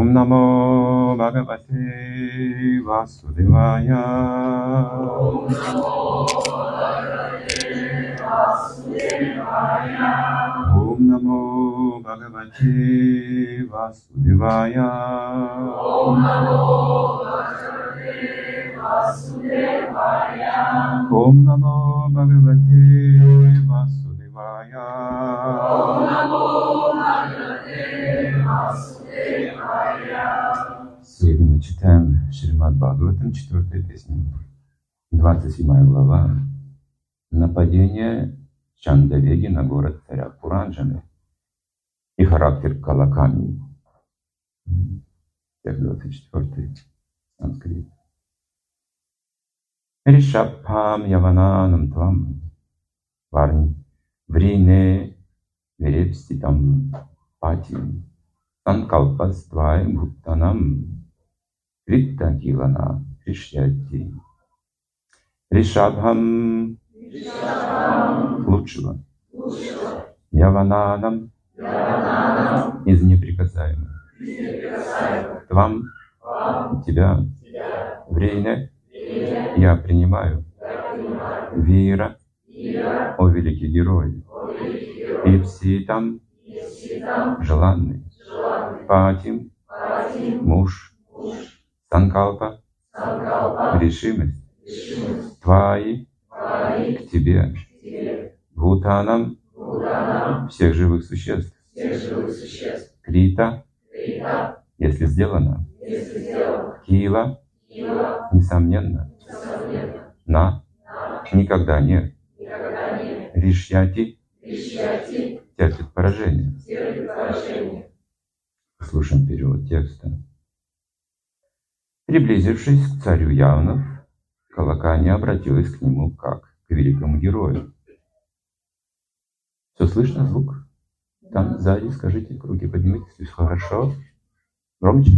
Ом намо Бхагавате Васудевая. Ом намо Бхагавате Васудевая. Ом намо Бхагавате Васудевая. Ом намо Бхагавате Васудевая. Ом намо Бхагавате Васудевая. Сегодня мы читаем Шримад Бхагаватам, 4-я песня, 27 глава. Нападение Чандавеги на город царя Пуранджаны и характер Калаками. Текст 24, санскрит. Ришабхам явананам твам врине верепститам патим санкалпаствай бхуттанам криттакилана кришьяти. Ришабхам лучшего, явананам из неприкасаемых, твам тебя, врине я принимаю, вира, о великий герой, ипситам желанный, патим муж, санкалпа решимость, тваи к тебе, бхутанам всех живых существ, крита если сделано, кила несомненно, на никогда нет, ришьяти терпит поражение. Слушаем перевод текста. Приблизившись к царю Явнов, Калакани обратилась к нему как к великому герою. Все слышно, звук? Там сзади, скажите, руки поднимите, все хорошо. Громче.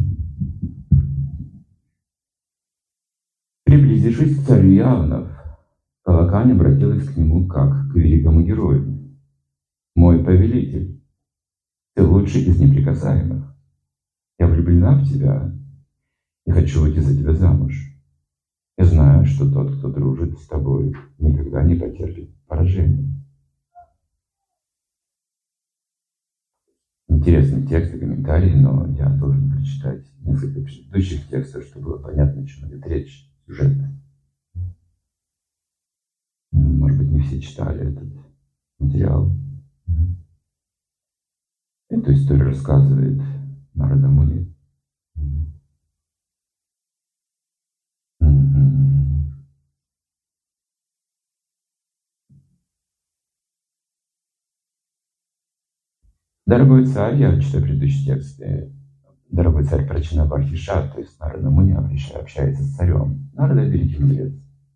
Приблизившись к царю Явнов, Калакани обратилась к нему как к великому герою. Мой повелитель, ты лучший из неприкасаемых. Я влюблена в тебя и хочу выйти за тебя замуж. Я знаю, что тот, кто дружит с тобой, никогда не потерпит поражения. Интересный текст и комментарий, но я должен прочитать несколько предыдущих текстов, чтобы было понятно, о чем идет речь, сюжет. Может быть, не все читали этот материал. Эту историю рассказывает Нарада Муни. Дорогой царь, я читаю предыдущий текст. Дорогой царь Прачина Бархиша, то есть Нарада Муни общается с царем. Нарада — великий мудрец.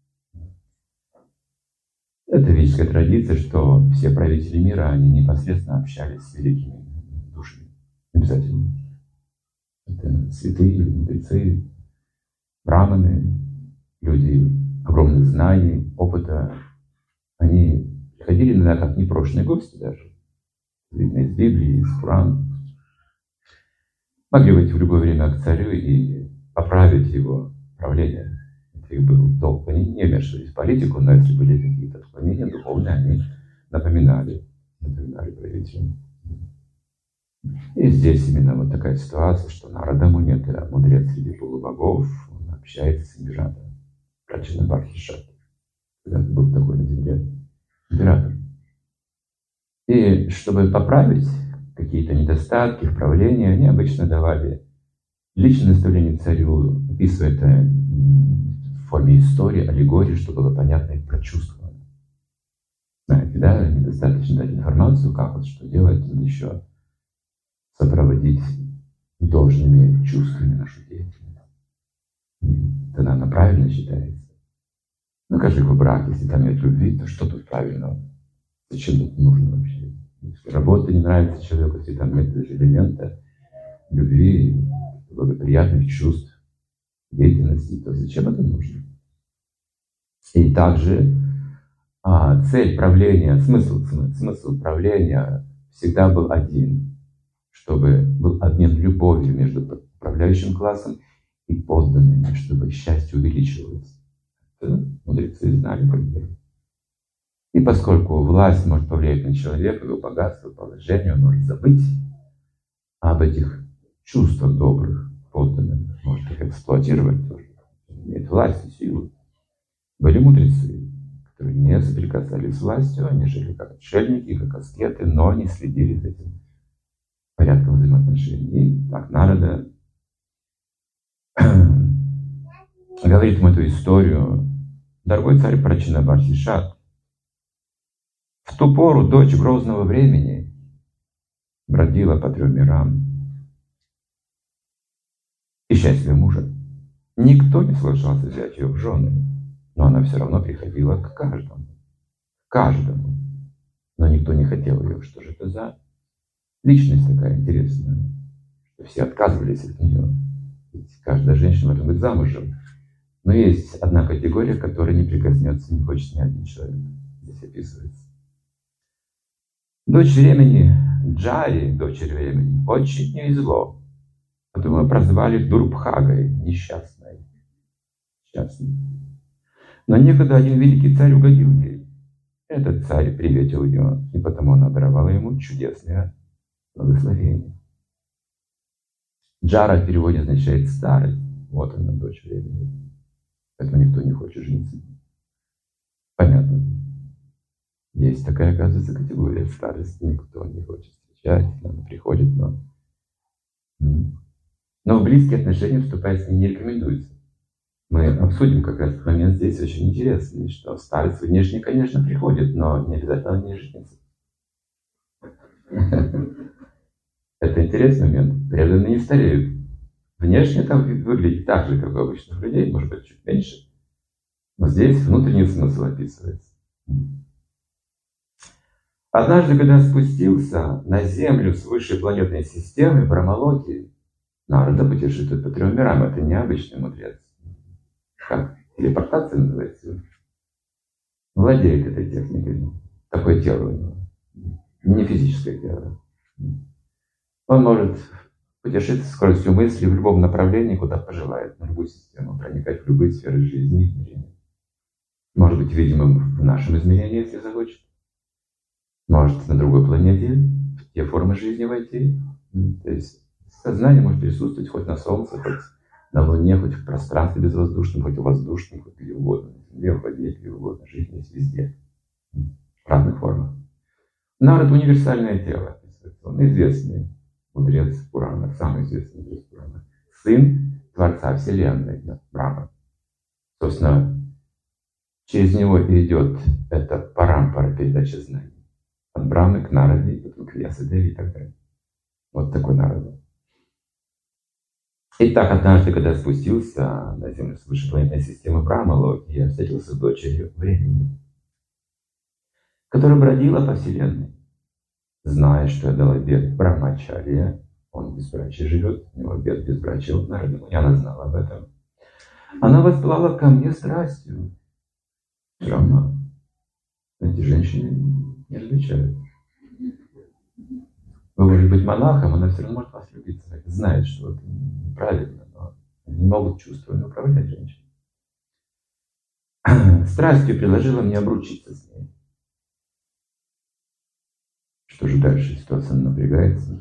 Это ведическая традиция, что все правители мира, они непосредственно общались с великими душами. Обязательно. Это святые, мудрецы, браманы, люди огромных знаний, опыта. Они приходили иногда как непрошенные гости даже. Видно из Библии, из Пуран. Могли выйти в любое время к царю и поправить его правление. Это их был долг. Они не вмешивались в политику, но если были какие-то отклонения духовные, они напоминали правителям. И здесь именно вот такая ситуация, что Нарада Муни, это мудрец среди полубогов, он общается с императором. Прачина Бархиша. Когда-то был такой на земле император. И чтобы поправить какие-то недостатки в правлении, они обычно давали личное наставление царю, описывая это в форме истории, аллегории, чтобы было понятно и прочувствовано. Знаете, да, недостаточно дать информацию, как вот что делать, надо еще сопроводить должными чувствами нашу деятельность. Тогда она правильно считается. Ну, как же в брак, если там нет любви, то что тут правильного? Зачем это нужно вообще? Если работа не нравится человеку, если там нет даже элемента любви, благоприятных чувств, деятельности, то зачем это нужно? И также цель правления, смысл правления всегда был один, чтобы был обмен любовью между управляющим классом и подданными, чтобы счастье увеличивалось. Это мудрецы знали как делать. И поскольку власть может повлиять на человека, его богатство, положение, он может забыть об этих чувствах добрых, подданных, может их эксплуатировать тоже, имеет власть и силу. Были мудрецы, которые не соприкасались с властью, они жили как отшельники, как аскеты, но не следили за этим порядком взаимоотношений. И так Нарада говорит ему эту историю. Дорогой царь Прачинабарсишат, в ту пору дочь грозного времени бродила по 3 мирам, и счастливого мужа. Никто не соглашался взять ее в жены, но она все равно приходила к каждому. Но никто не хотел ее. Что же это за личность такая интересная, что все отказывались от нее. Ведь каждая женщина может быть замужем. Но есть одна категория, которая не прикоснется, не хочет ни один человек. Здесь описывается. Дочь времени, Джари, дочери времени, очень не везло. Потом ее прозвали Дурбхагой, несчастной. Но некогда один великий царь угодил ей. Этот царь приветил ее, и потому она даровала ему чудесное благословение. Джара в переводе означает старость. Вот она, дочь времени. Поэтому никто не хочет жениться. Понятно. Есть такая, оказывается, категория старости. Никто не хочет встречать. Она приходит, но в близкие отношения вступать с ней не рекомендуется. Мы обсудим как раз этот момент здесь очень интересный, что старость внешне, конечно, приходит, но не обязательно не жениться. Это интересный момент. Преданные не стареют. Внешне там выглядит так же, как у обычных людей, может быть, чуть меньше. Но здесь внутренний смысл описывается. Однажды, когда спустился на Землю с высшей планетной системы, Брамалоки, Нарада путешествует по 3 мирам. Это необычный мудрец. Как телепортация называется. Владеет этой техникой. Такое тело у него. Не физическое тело. Он может путешествовать с скоростью мысли в любом направлении, куда пожелает, на любую систему, проникать в любые сферы жизни и измерения. Может быть видимым в нашем измерении, если захочет. Может на другой планете, в те формы жизни войти. То есть сознание может присутствовать хоть на Солнце, хоть на Луне, хоть в пространстве безвоздушном, хоть в воздушном, хоть где угодно. На Земле, в воде, где угодно. Жизнь есть везде. В разных формах. Нарад — универсальное тело. Он известный мудрец Пурана, самый известный мудрец Пурана. Сын Творца Вселенной, Брахма. Собственно, через него идет эта парампара передачи знаний. От Брахмы к Нараде, потом к Вьясадеве и так далее. Вот такой Нарада. Итак, однажды, когда я спустился на Землю с высшей планетной системы Брамалоки, я встретился с дочерью времени, которая бродила по Вселенной. Зная, что я дал обет Брахмачарья, он в безбрачии живет, у него обет безбрачия от Нарады, и она знала об этом. Она воспылала ко мне страстью. Все равно эти женщины не различают. Вы можете быть монахом, она все равно может вас влюбиться. Знает, что это неправильно, но они не могут чувствовать управлять женщиной. Страстью предложила мне обручиться с ней. Что же дальше? Ситуация напрягается.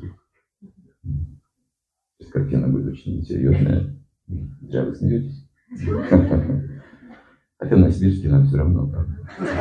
Картина будет очень серьезная. Зря вы смеетесь. Хотя на сибирский нам все равно, правда?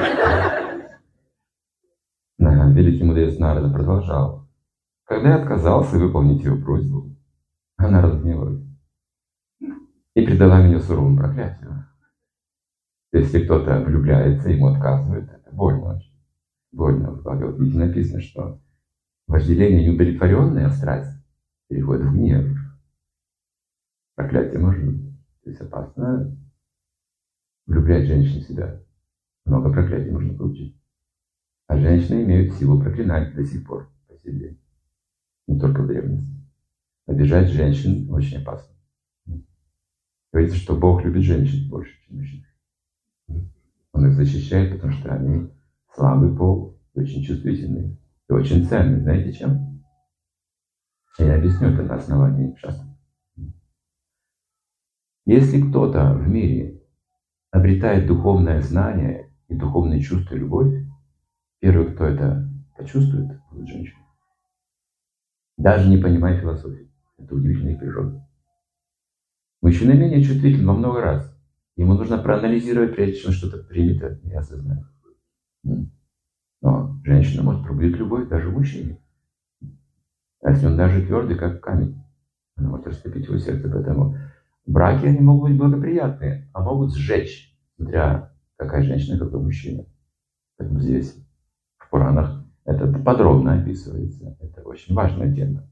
Великий мудрец Нарада продолжал. Когда я отказался выполнить ее просьбу, она разгневалась и предала меня суровому проклятию. Если кто-то влюбляется, ему отказывают, это больно очень. Больно. В Бхагавад-гите написано, что вожделение неудовлетворенная страсть переходит в гнев. Проклятие может быть. То есть опасно влюблять женщину в себя. Много проклятий можно получить. А женщины имеют силу проклинать до сих пор по себе. Не только в древности. Обижать женщин очень опасно. Говорится, что Бог любит женщин больше, чем мужчин. Он их защищает, потому что они слабый пол, очень чувствительный и очень ценный. Знаете чем? Я объясню это на основании шастры. Если кто-то в мире обретает духовное знание и духовные чувства и любовь, первый, кто это почувствует, будет женщина. Даже не понимая философии. Это удивительная природа. Мужчина менее чувствителен во много раз. Ему нужно проанализировать, прежде чем что-то примет и осознает. Но женщина может пробудить любовь даже в мужчине. А если он даже твердый, как камень, она может растопить его сердце. Поэтому браки, они могут быть благоприятные, а могут сжечь, смотря какая женщина, какой мужчина. Поэтому здесь, в Пуранах, это подробно описывается. Это очень важная тема.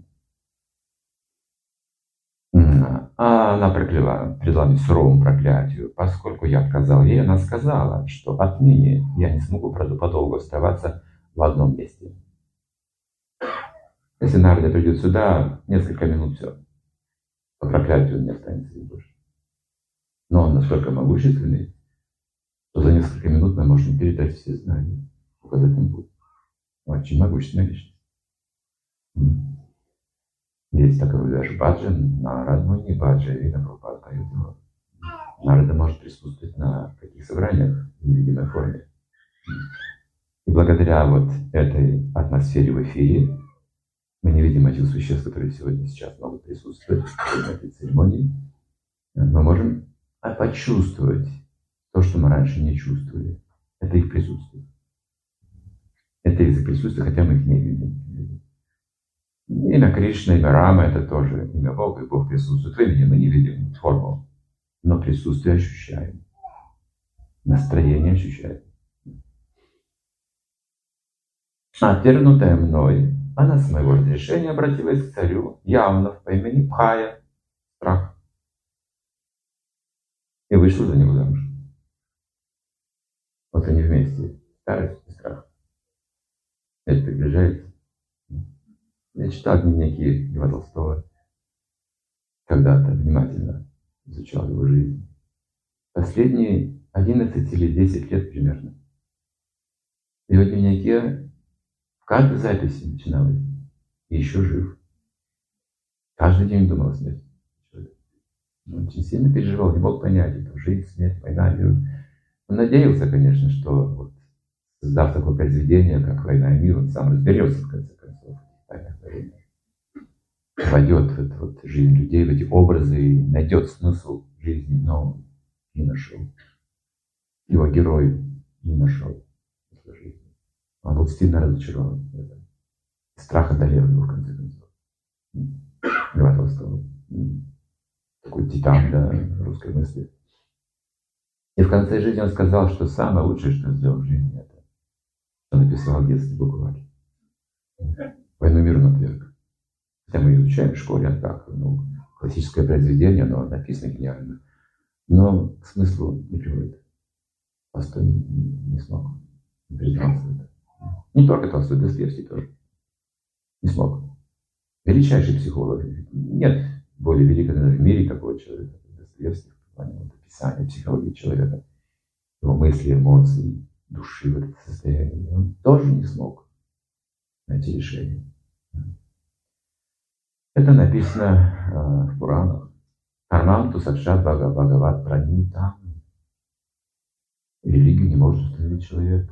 А она предала мне суровому проклятию. Поскольку я отказал ей, она сказала, что отныне я не смогу подолгу оставаться в одном месте. Если Нарада придет сюда, несколько минут все. По проклятию он не останется здесь больше. Но он настолько могущественный, что за несколько минут мы можем передать все знания, указать им путь. Очень могущественная личность. Есть такой даже Баджан, на Радмуни Баджа, и на Прабхупада поет его. Нарада может присутствовать на таких собраниях в невидимой форме. И благодаря вот этой атмосфере в эфире мы не видим этих существ, которые сегодня сейчас могут присутствовать в этой церемонии. Мы можем почувствовать то, что мы раньше не чувствовали. Это их присутствие. Это их присутствие, хотя мы их не видим. Имя Кришна, имя Рама — это тоже имя Бога, и Бог присутствует в имени. Мы не видим форму, но присутствие ощущаем. Настроение ощущаем. Отвергнутая мной, она с моего разрешения обратилась к царю Явнов по имени Пхая, страх, и вышла за него замуж. Вот они вместе, старость и страх. Это приближается. Я читал дневники Льва Толстого, когда-то внимательно изучал его жизнь. Последние 11 или 10 лет примерно. В его дневнике в каждой записи начиналось: и еще жив. Каждый день думал о смерти. Он очень сильно переживал, не мог понять, это жизнь, смерть, война, мир. Он надеялся, конечно, что вот, создав такое произведение, как «Война и мир», он сам разберется, в конце концов, в тайнах творения. Войдет в эту вот жизнь людей, в эти образы, и найдет смысл жизни, но он не нашел. Его герой не нашел смысла жизни. Он был сильно разочарован в этом. Страх одолел его, в конце концов. Льва Толстого. Такой титан, да, русской мысли. И в конце жизни он сказал, что самое лучшее, что сделал в жизни, это что написал детский букварь. «Войну и мир» он отверг. Хотя мы изучаем в школе, а так, классическое произведение, оно написано гениально. Но к смыслу не приводит. Толстой не смог. Не признался это. Не только Толстой, Достоевский тоже. Не смог. Величайший психолог. Нет более великого в мире такого человека, как Достоевский, в плане вот описания психологии человека, его мысли, эмоций, души в это состояние. Он тоже не смог найти решение. Это написано в Пуранах. Карманту сакшат бхагават пранитам. Религию не может установить человек.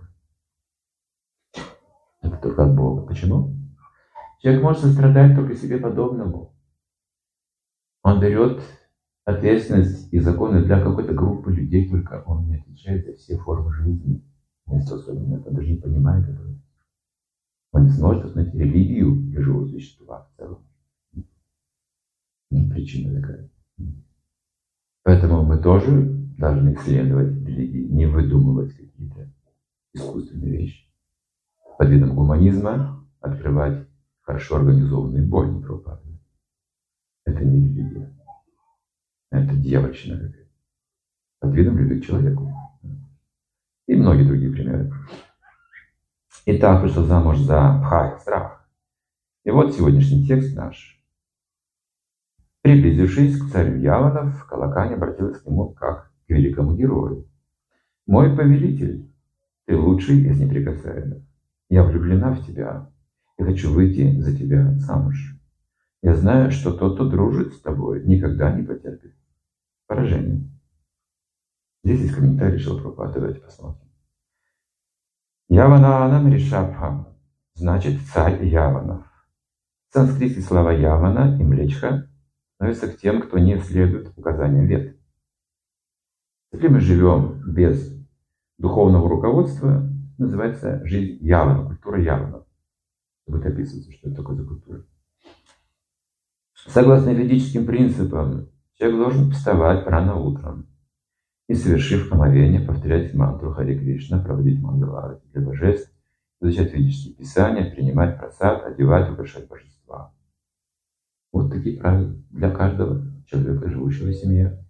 Это только от Бога. Почему? Человек может сострадать только себе подобному. Он берет ответственность и законы для какой-то группы людей, только он не отвечает за все формы жизни. Не способен это, даже не понимает этого. Он не сможет установить религию для живого существа в целом. Причина такая. Поэтому мы тоже должны исследовать религии, не выдумывать какие-то искусственные вещи. Под видом гуманизма открывать хорошо организованные бойни Прабхупады. Это не религия. Это дьявольщина какая-то. Под видом любви к человеку. И многие другие примеры. Итак, вышел замуж за Пхая, страх. И вот сегодняшний текст наш. Приблизившись к царю Яванов, Калакани обратилась к нему как к великому герою. «Мой повелитель, ты лучший из неприкасаемых. Я влюблена в тебя и хочу выйти за тебя замуж. Я знаю, что тот, кто дружит с тобой, никогда не потерпит поражение. Здесь есть комментарий Шрила Прабхупады, давайте посмотрим. Явананам Ришабхам значит царь Яванов. В санскрите слова Явана и Млечха относятся к тем, кто не следует указаниям Вед. Если мы живем без духовного руководства, называется жизнь Явана, культура Явана. Будет описываться, что это такое за культура. Согласно ведическим принципам, человек должен вставать рано утром и, совершив омовение, повторять мантру Харе Кришна, проводить мангаларати для божеств, изучать ведические писания, принимать прасад, одевать, украшать божества. Вот такие правила для каждого человека, живущего в семье.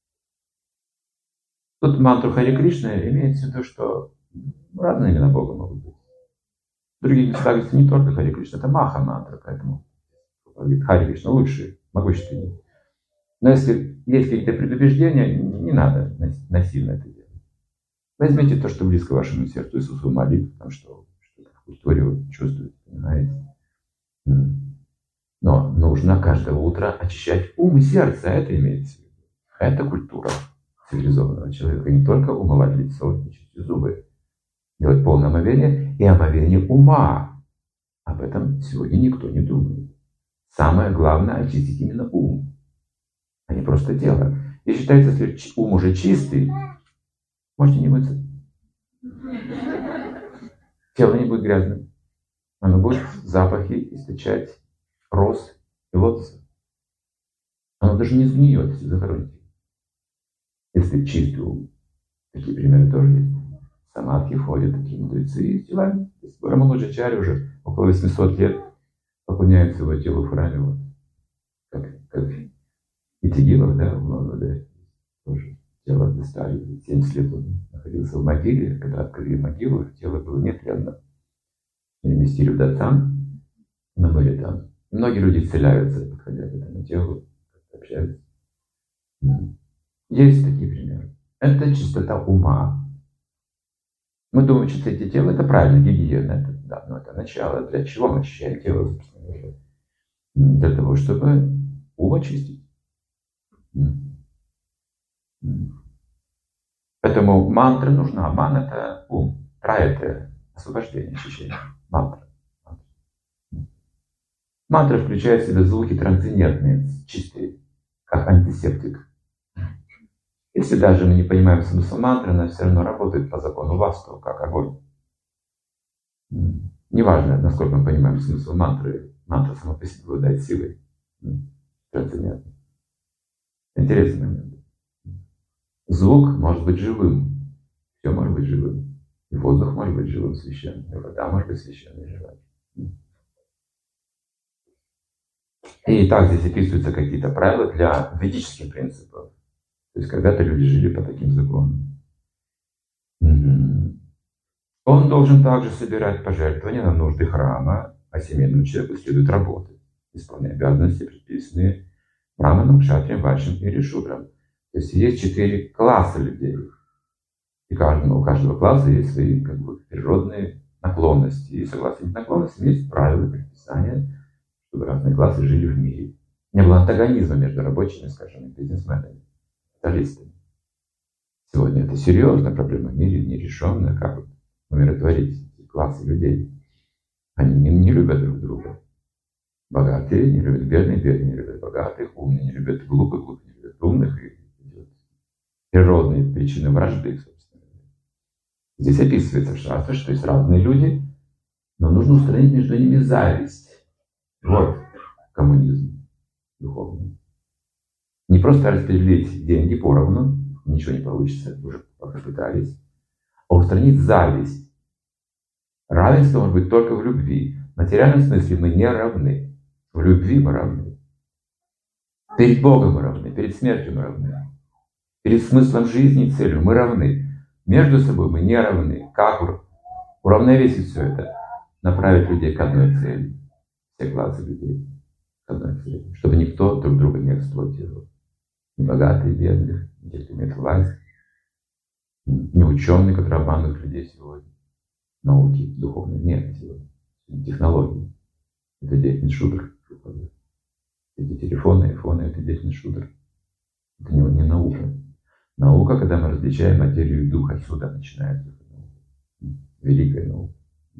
Тут мантру Харе Кришна имеется в виду, что разные имена Бога могут быть. В других местах говорится не только Харе Кришна, это Маха мантра, поэтому Харе Кришна лучший, могущественней. Но если есть какие-то предубеждения, не надо насильно это делать. Возьмите то, что близко вашему сердцу, Иисусу молитву, там что в культуре вы чувствуете, понимаете. Но нужно каждое утро очищать ум и сердце, это имеется в виду. Это культура цивилизованного человека. Не только умывать лицо и чистить зубы. Делать полное омовение и омовение ума. Об этом сегодня никто не думает. Самое главное — очистить именно ум, а не просто тело. И считается, если ум уже чистый, можете не мыться. Тело не будет грязным. Оно будет запахи источать роз и лотоса. Оно даже не сгниет, если захоронить. Если чистый ум. Такие примеры тоже есть. В самадхи ходят такие мудрецы и телами. Рамануджачарья уже около 800 лет поклоняются его телу в храме. Вот. Как и Тегилов, да, в Маваде, тоже тело достали. 70 лет он находился в могиле. Когда открыли могилу, тело было нетленно. Переместили в Датсан, мы были там. И многие люди исцеляются, подходя к этому телу, общаются. Есть такие примеры. Это чистота ума. Мы думаем, что эти тела — это правильно, гигиена. Это, да, но это начало. Для чего мы очищаем тело, собственно говоря? Для того, чтобы ум очистить. Поэтому мантра нужна. Ман — это ум. Пра — это освобождение, очищение. Мантра. Мантра включает в себя звуки трансцендентные, чистые, как антисептик. Если даже мы не понимаем смысл мантры, она все равно работает по закону васту, как огонь. Неважно, насколько мы понимаем смысл мантры, мантра сама по себе обладает силой трансцендентной. Интересный момент. Звук может быть живым. Все может быть живым. И воздух может быть живым, священным. И вода может быть священной, живой. И так здесь описываются какие-то правила для ведических принципов. То есть когда-то люди жили по таким законам. Он должен также собирать пожертвования на нужды храма, а семейному человеку следует работать, исполняя обязанности, предписанные браманам, кшатриям, вайшям или шудрам. То есть есть 4 класса людей. И у каждого класса есть свои природные наклонности. И согласно этим наклонностям есть правила, предписания, чтобы разные классы жили в мире. Не было антагонизма между рабочими, скажем, и бизнесменами, капиталистами. Сегодня это серьезная проблема в мире, нерешенная, как умиротворить эти классы людей. Они не любят друг друга. Богатые не любят бедных, бедные не любят богатых, умные не любят глупых, глупые не любят умных. И природные причины вражды, собственно. Здесь описывается в шастре, что есть разные люди, но нужно устранить между ними зависть. Вот коммунизм духовный. Не просто распределить деньги поровну, ничего не получится, уже попытались, а устранить зависть. Равенство может быть только в любви. В материальном смысле мы не равны. В любви мы равны. Перед Богом мы равны, перед смертью мы равны. Перед смыслом жизни и целью мы равны. Между собой мы не равны. Как уравновесить все это? Направить людей к одной цели. Все классы людей к одной цели. Чтобы никто друг друга не эксплуатировал. Ни богатые, бедных, ни те, кто имеет власть. Ни ученые, которые обманывают людей сегодня. Науки духовной нет сегодня. Технологии. Это деятельность шудр. Эти телефоны, айфоны — это деятельность шудр. Это не наука. Наука, когда мы различаем материю и дух, отсюда начинается великая наука.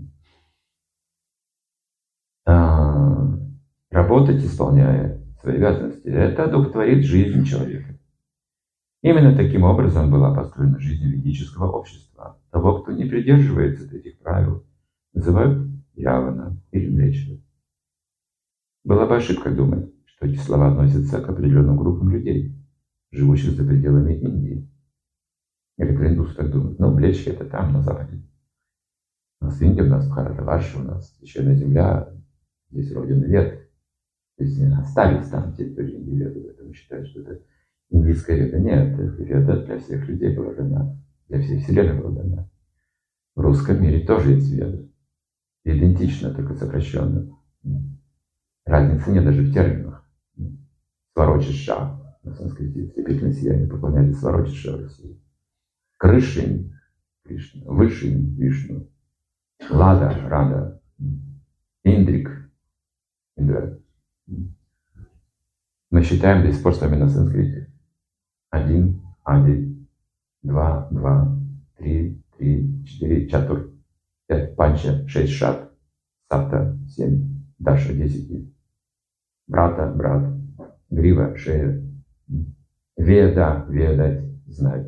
Работать, исполняя свои обязанности, это одухотворит жизнь человека. Именно таким образом была построена жизнь ведического общества. Того, кто не придерживается этих правил, называют явана или млечным. Была бы ошибка думать, что эти слова относятся к определенным группам людей, живущих за пределами Индии. Некоторые индусы так думают. Но Млечки это там, на западе. У нас Индия, у нас Бхаратаварша, у нас священная земля, здесь родина вед. То есть они остались там, территории Индии веды, поэтому считают, что это индийская веда. Нет, это веда для всех людей была дана, для всей вселенной была дана. В русском мире тоже есть веда. Идентично, только сокращенно. Разницы нет даже в терминах. Сварочиша на санскрите, слепительное сияние поклонялись Сварочиша в России. Крышень Кришна, Вышень Вишну, Лада Рада, Индрик Индра. Мы считаем до сих пор с вами на санскрите. 1, Ади, 2, 2, 3, 3, 4, Чатур, 5, Панча, 6, Шат, Сапта, 7, Даша, 10, Брата, брат, Грива, шея, Веда, ведать, знать.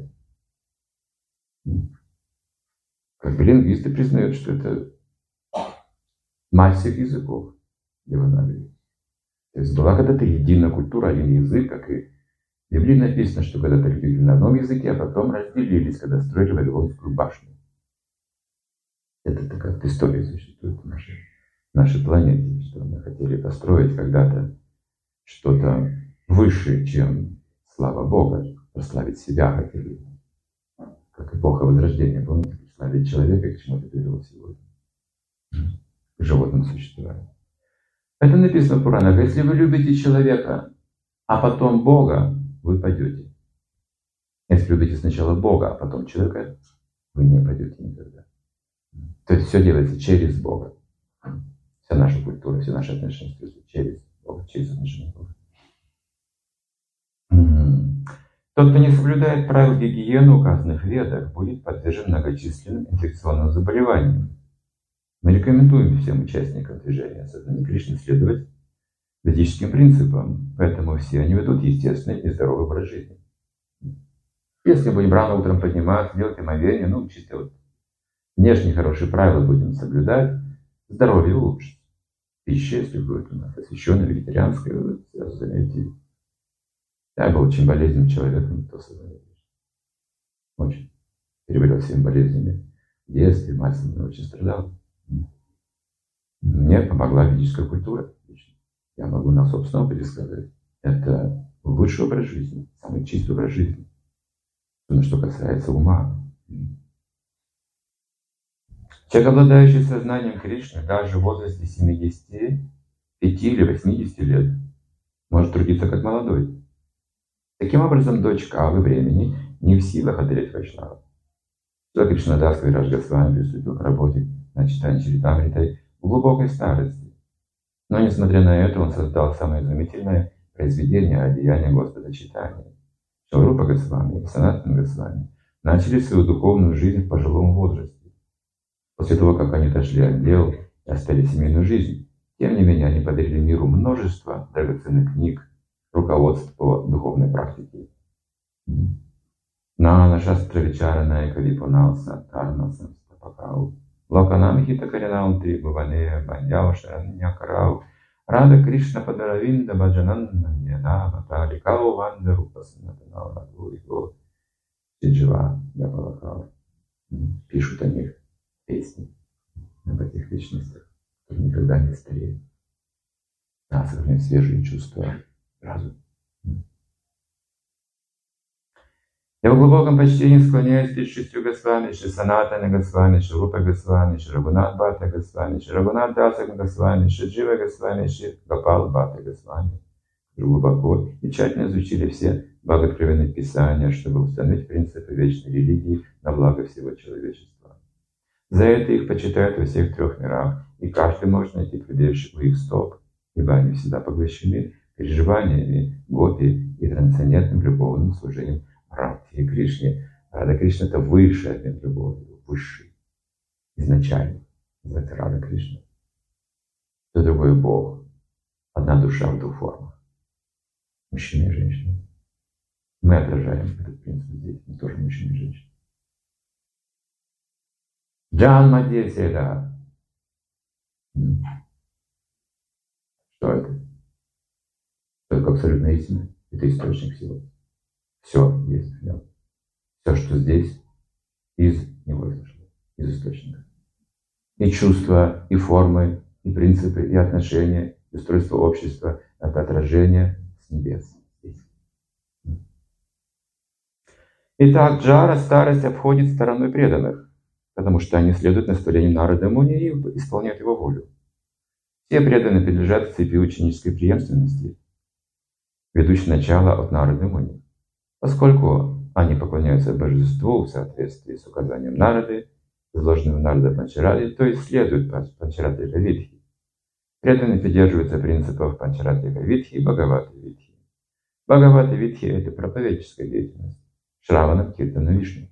Как бы лингвисты признают, что это мать всех языков, Деванагри. То есть была когда-то единая культура, один язык, как и в Библии написано, что когда-то люди говорили на одном языке, а потом разделились, когда строили Вавилонскую башню. Это как-то история существует в нашей планете, что мы хотели построить когда-то что-то выше, чем слава Бога, прославить себя хотели. Как эпоха Возрождения, помните, прославить человека, к чему это привело сегодня. К животным существованию. Это написано в Пуранах. Если вы любите человека, а потом Бога, вы пойдете. Если любите сначала Бога, а потом человека, вы не пойдете никогда. То есть все делается через Бога. Вся наша культура, все наши отношения через Бога, через отношения с Богом. Тот, кто не соблюдает правил гигиены, указанных в Ведах, будет подвержен многочисленным инфекционным заболеваниям. Мы рекомендуем всем участникам движения сознания Кришны следовать ведическим принципам, поэтому все они ведут естественный и здоровый образ жизни. Если будем рано утром подниматься, делать омовение, чисто внешние хорошие правила будем соблюдать, здоровье улучшится. Пища, если будет у нас освященная, вегетарианская, сразу заметьте. Я был очень болезненным человеком, то сознание. Очень. Переболел всеми болезнями в детстве, мать со мной очень страдала. Мне помогла ведическая культура. Я могу на собственном опыте сказать. Это лучший образ жизни, самый чистый образ жизни. Что касается ума. Человек, обладающий сознанием Кришны, даже в возрасте 75 или 80 лет, может трудиться как молодой. Таким образом, дочь Кавы времени не в силах одолеть Вайшнава. Когда Кришнадас Кавирадж Госвами приступил к работе на читании Чаритамриты в глубокой старости. Но, несмотря на это, он создал самое изумительное произведение о деянии Господа читания. Шиларупа Госвами и Санатана Госвами начали свою духовную жизнь в пожилом возрасте. После того, как они отошли от дел и оставили семейную жизнь, тем не менее, они подарили миру множество драгоценных книг, руководств по духовной практике. Нана Шастра Вичарана и Кавипуналса Тарнаса Стапакау Локанам Хита Каринал Три Буване Бандява Шаранья Карау Рада Кришна Падаравинда Баджананна Ньяна Матали Кау Ванда Рупасанатанау Радуриго Сиджива Гапалакау. Пишут о них песни об этих личностях, которые никогда не стареют. Сохраняют свежие чувства, разум. Я в глубоком почтении склоняюсь перед 6 Госвами, Шри Санатана Госвами, Шри Рупа Госвами, Шри Рагунат Бхатта Госвами, Шри Рагунат Даса Госвами, Шри Джива Госвами, Шри Гопал Бхатта Госвами. Глубоко и тщательно изучили все богооткровенные писания, чтобы установить принципы вечной религии на благо всего человечества. За это их почитают во всех 3 мирах, и каждый может найти прибежище у их стоп, ибо они всегда поглощены переживаниями гопи и трансцендентным любовным служением Радхе Кришне. Рада Кришна — это высший обмен любовью, высший, изначальный. Это Рада Кришна. Кто другой Бог? Одна душа в двух формах. Мужчина и женщина. Мы отражаем этот принцип здесь. Мы тоже мужчины и женщины. Джанма Деседа. Что это? Это абсолютная истина. Это источник всего. Все есть в нем. Все, что здесь, из него изошло. Из источника. И чувства, и формы, и принципы, и отношения, и устройство общества — это отражение с небес. Итак, Джара, старость, обходит стороной преданных, потому что они следуют наставлениям Нарады Муни и исполняют его волю. Все преданные подлежат цепи ученической преемственности, ведущей начало от Нарады Муни. Поскольку они поклоняются Божеству в соответствии с указанием Нарады, изложенным в Нарада Панчараде, то есть следуют Панчаратрика Витхи. Преданные придерживаются принципов Панчаратрика Витхи и Бхагавата Витхи. Бхагавата Витхи — это проповедческая деятельность. Шравана, Киртана, Вишну.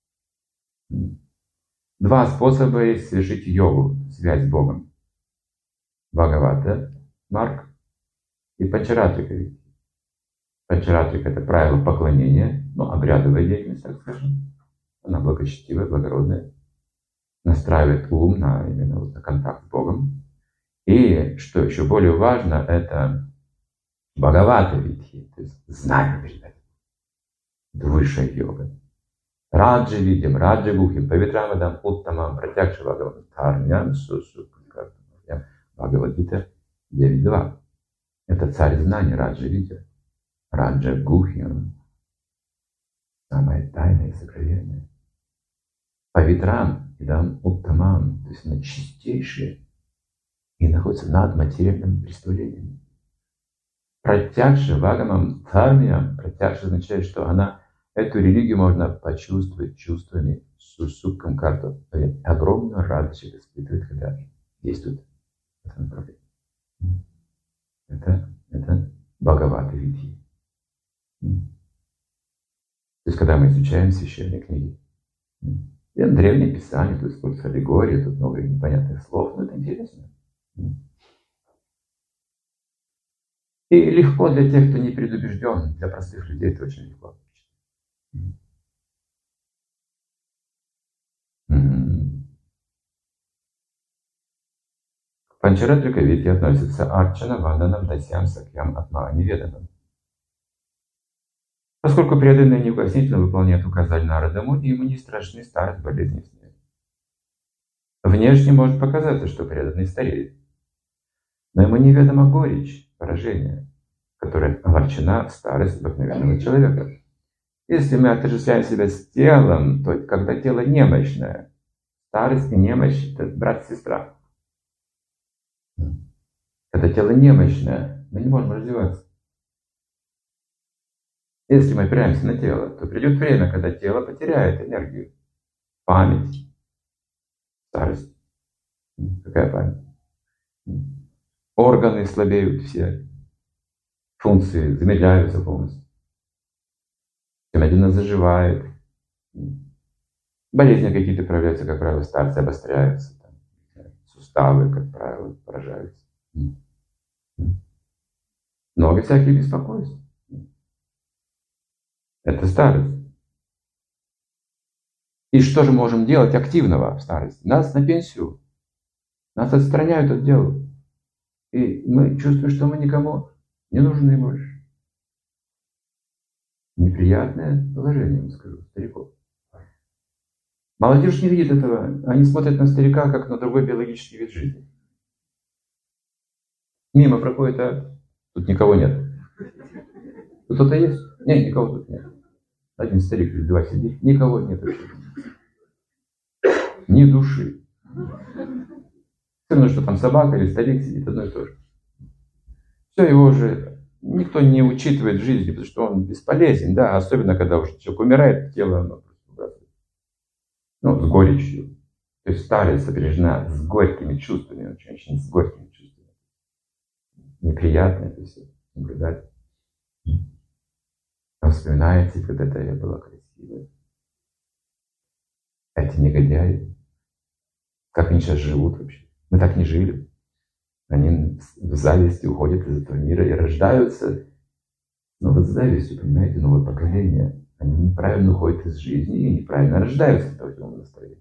Два способа есть совершить йогу, связь с Богом. Бхагавата, Марк и Панчаратрика Витхи. Панчаратрика — это правило поклонения, обрядовая деятельность, так скажем. Она благочестивая, благородная, настраивает ум на именно на контакт с Богом. И, что еще более важно, это Бхагавата Витхи, то есть знание передать. Это высшая йога. Раджи видим, раджи гухим, павитрамадам, уттамам, пратякши вагавам, тарням, сусукам, Бхагавадгита 9.2. Это царь знаний, раджи видим. Раджа гухим. Самое тайное и сокровенное. Павитрам, идам, уттамам, то есть она чистейшая и находится над материальным представлением. Пратякши вагамам дхармиям. Пратякши означает, что эту религию можно почувствовать чувствами, сусуккам карту. Огромную радость испытывает, когда действует в этом направлении. Это Бхагавата Витхи. То есть, когда мы изучаем священные книги, и древние писания, тут используются аллегории, тут много непонятных слов, но это интересно. И легко для тех, кто не предубежден, для простых людей это очень легко. К Панчаратрика Витхи относятся Арчана, Ванданам, Дасьям, Сакьям, Атма, неведанным. Поскольку преданные неукоснительно выполняют указания Нарады Муни, ему не страшны старость, болезни и смерть. Внешне может показаться, что преданный стареет. Но ему неведома горечь, поражение, которое омрачена старость обыкновенного человека. Если мы отождествляем себя с телом, то когда тело немощное, старость и немощь — это брат и сестра. Когда тело немощное, мы не можем развиваться. Если мы опираемся на тело, то придет время, когда тело потеряет энергию, память, старость. Какая память? Органы слабеют все, функции замедляются полностью. Медленно заживает. Болезни какие-то проявляются, как правило, старцы обостряются. Суставы, как правило, поражаются. Много всяких беспокойств. Это старость. И что же можем делать активного в старости? Нас на пенсию. Нас отстраняют от дела. И мы чувствуем, что мы никому не нужны больше. Неприятное положение, скажу, стариков. Молодежь не видит этого. Они смотрят на старика, как на другой биологический вид жизни. Мимо проходит, а тут никого нет. Тут кто-то есть? Нет, никого тут нет. Один старик или два сидит, никого нет. Ни души. Все равно, что там собака или старик сидит, одно и то же. Все, его уже никто не учитывает в жизни, потому что он бесполезен, да, особенно когда уже человек умирает, тело оно просто выбрасывает. С горечью. То есть старость сопряжена с горькими чувствами, очень с горькими чувствами. Неприятное это все. наблюдать. Он вспоминается, когда-то я была красивой. Эти негодяи, как они сейчас живут вообще? Мы так не жили. Они в зависти уходят из этого мира и рождаются, но вот с завистью, понимаете, новое поколение. Они неправильно уходят из жизни и неправильно рождаются в таком настроении.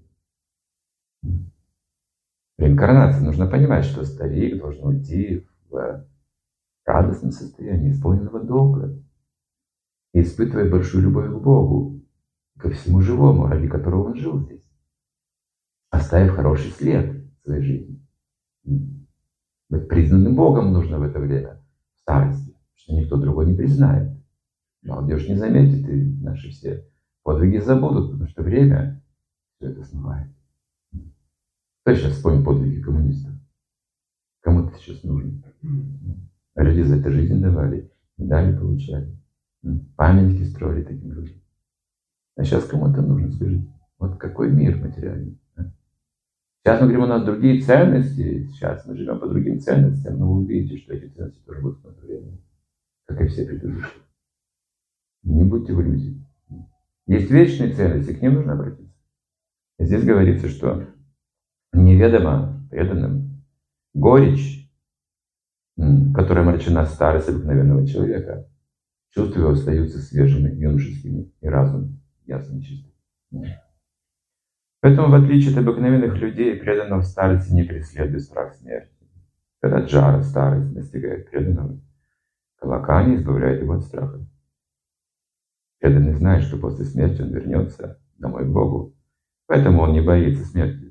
Реинкарнация. Нужно понимать, что старик должен уйти в радостном состоянии, исполненного долга, и испытывая большую любовь к Богу, ко всему живому, ради которого он жил здесь, оставив хороший след в своей жизни. Быть признанным Богом нужно в это время, в старости, что никто другой не признает. Молодежь не заметит, и наши все подвиги забудут, потому что время все это смывает. Кто сейчас вспомнит подвиги коммунистов? Кому это сейчас нужно? Люди за это жизнь давали, медали получали, памятники строили таким людям. А сейчас кому это нужно, скажите? Вот какой мир материальный? Сейчас мы говорим, у нас другие ценности, сейчас мы живем по другим ценностям, но вы увидите, что эти ценности тоже будут в то время, как и все предыдущие. Не будьте в иллюзии. Есть вечные ценности, к ним нужно обратиться. И здесь говорится, что неведомо преданным горечь, которая омрачена старость обыкновенного человека, чувства его остаются свежими, юношескими, и разум ясный и чистый. Поэтому, в отличие от обыкновенных людей, преданного в старости не преследует страх смерти. Когда джара, старость, настигает преданного, калакани избавляет его от страха. Преданный знает, что после смерти он вернется домой к Богу, поэтому он не боится смерти.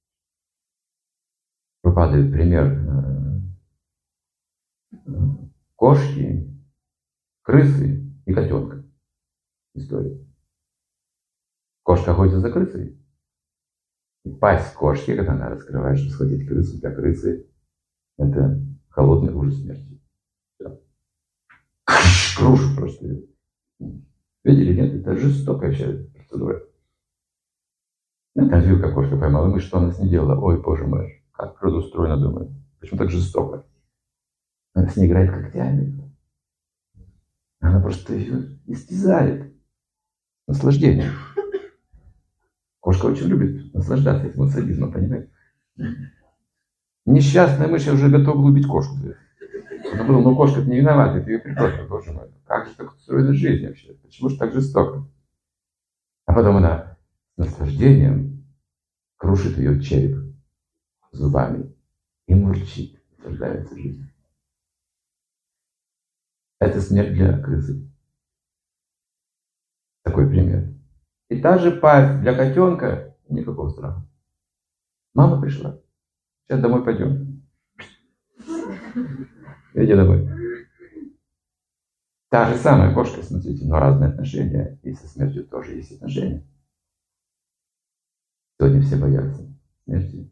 Выпадает пример кошки, крысы и котенка. История. Кошка охотится за крысой. И пасть кошки, когда она раскрывает, чтобы схватить крысу, для крысы это холодный ужас смерти. Все. Крушит просто ее. Видели, нет? Это жестокая вообще процедура. Там вилка кошка поймала, и мы что она с ней делала? Ой, боже мой, как природа устроена, думаю. Почему так жестоко? Она с ней играет когтями. Она просто ее истязает. Наслаждение. Кошка очень любит наслаждаться этим садизмом, понимаете? Несчастная мышь уже готова была убить кошку. Она была, но кошка не виновата, это ее природа, боже мой. Как же так устроена жизнь вообще? Почему же так жестоко? А потом она с наслаждением крушит ее череп зубами и мурчит, наслаждается жизнью. Это смерть для крысы. Такой пример. И та же пасть для котенка, никакого страха. Мама пришла. Сейчас домой пойдем. Иди домой. Та же самая кошка, смотрите, но разные отношения. И со смертью тоже есть отношения. Сегодня все боятся смерти.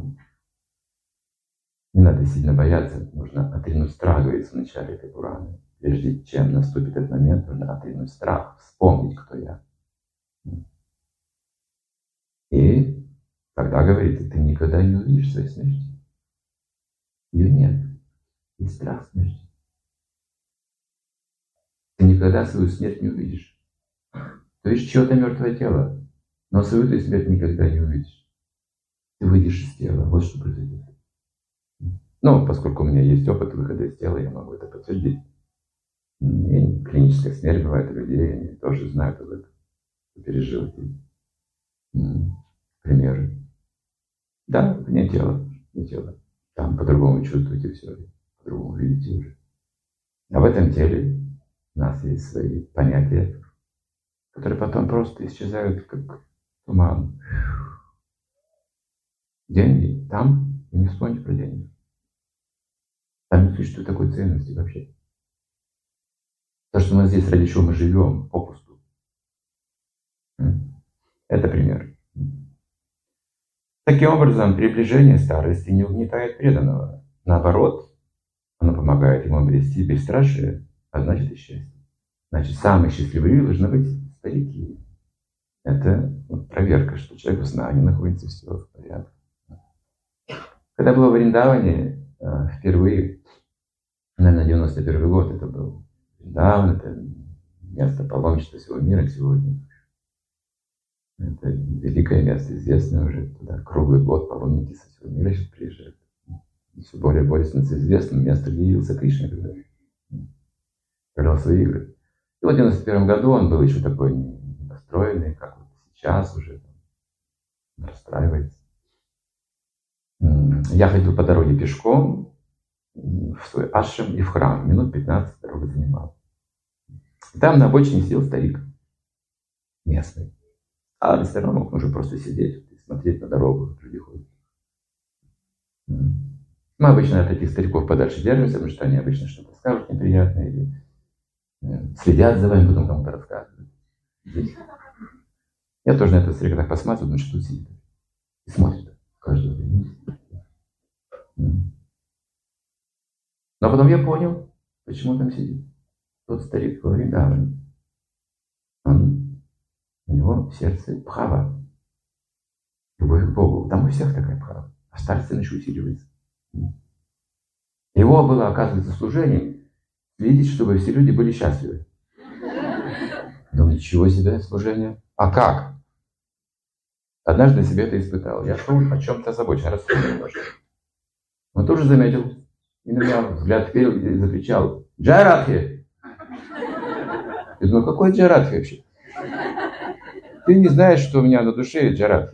Не надо сильно бояться. Нужно отринуть страх, говорится в начале этой Пураны. Прежде чем наступит этот момент, нужно отринуть страх, вспомнить, кто я. И тогда, говорится, ты никогда не увидишь своей смерти. Ее нет. Есть страх смерти. Ты никогда свою смерть не увидишь. То есть чье-то мертвое тело, но свою ты смерть никогда не увидишь. Ты выйдешь из тела. Вот что произойдет. Ну, поскольку у меня есть опыт выхода из тела, я могу это подтвердить. И клиническая смерть бывает у людей, они тоже знают об этом, пережил эти примеры. Да, не тело, не тело. Там по-другому чувствуете все, по-другому видите уже. А в этом теле у нас есть свои понятия, которые потом просто исчезают, как туман. Деньги там, вы не вспомните про деньги. Там не существует такой ценности вообще. То, что мы здесь, ради чего мы живем, попусту. Это пример. Таким образом, приближение старости не угнетает преданного. Наоборот, оно помогает ему обрести бесстрашие, а значит и счастье. Значит, самые счастливые люди должны быть старики. Это проверка, что человек в знании находится, все в порядке. Когда был в Вриндаване впервые, Наверное, 91 год это был. Да, это место паломничества всего мира сегодня. Это великое место, известное уже. Туда круглый год паломники со всего мира сейчас приезжают. Все более и более становится известным место, где явился Кришна, когда провел свои игры. И вот в 91 году он был еще такой недостроенный, как вот сейчас уже расстраивается. Я ходил по дороге пешком в свой ашрам и в храм. Минут 15 дорога занимала. Там на обочине сидел старик местный. А все равно мог уже просто сидеть и смотреть на дорогу, как люди ходят. Мы обычно от таких стариков подальше держимся, потому что они обычно что-то скажут неприятное или следят за вами, потом кому-то рассказывают. Я тоже на этого старика так посматриваю, думаю, что тут сидит. И смотрит каждого дня. Но потом я понял, почему там сидит. Тот старик говорит, да, у него в сердце бхава. Любовь к Богу. Там у всех такая бхава. А старость иначе усиливается. Его было, оказывается, служением видеть, чтобы все люди были счастливы. Ну ничего себе служение. А как? Однажды на себе это испытал. Я шел о чем-то озабочен, расстроен. Он тоже заметил. И на меня взгляд вперил и закричал: «Джайрадхи!» Я думаю, какой Джайрадхи вообще? Ты не знаешь, что у меня на душе Джайрадхи.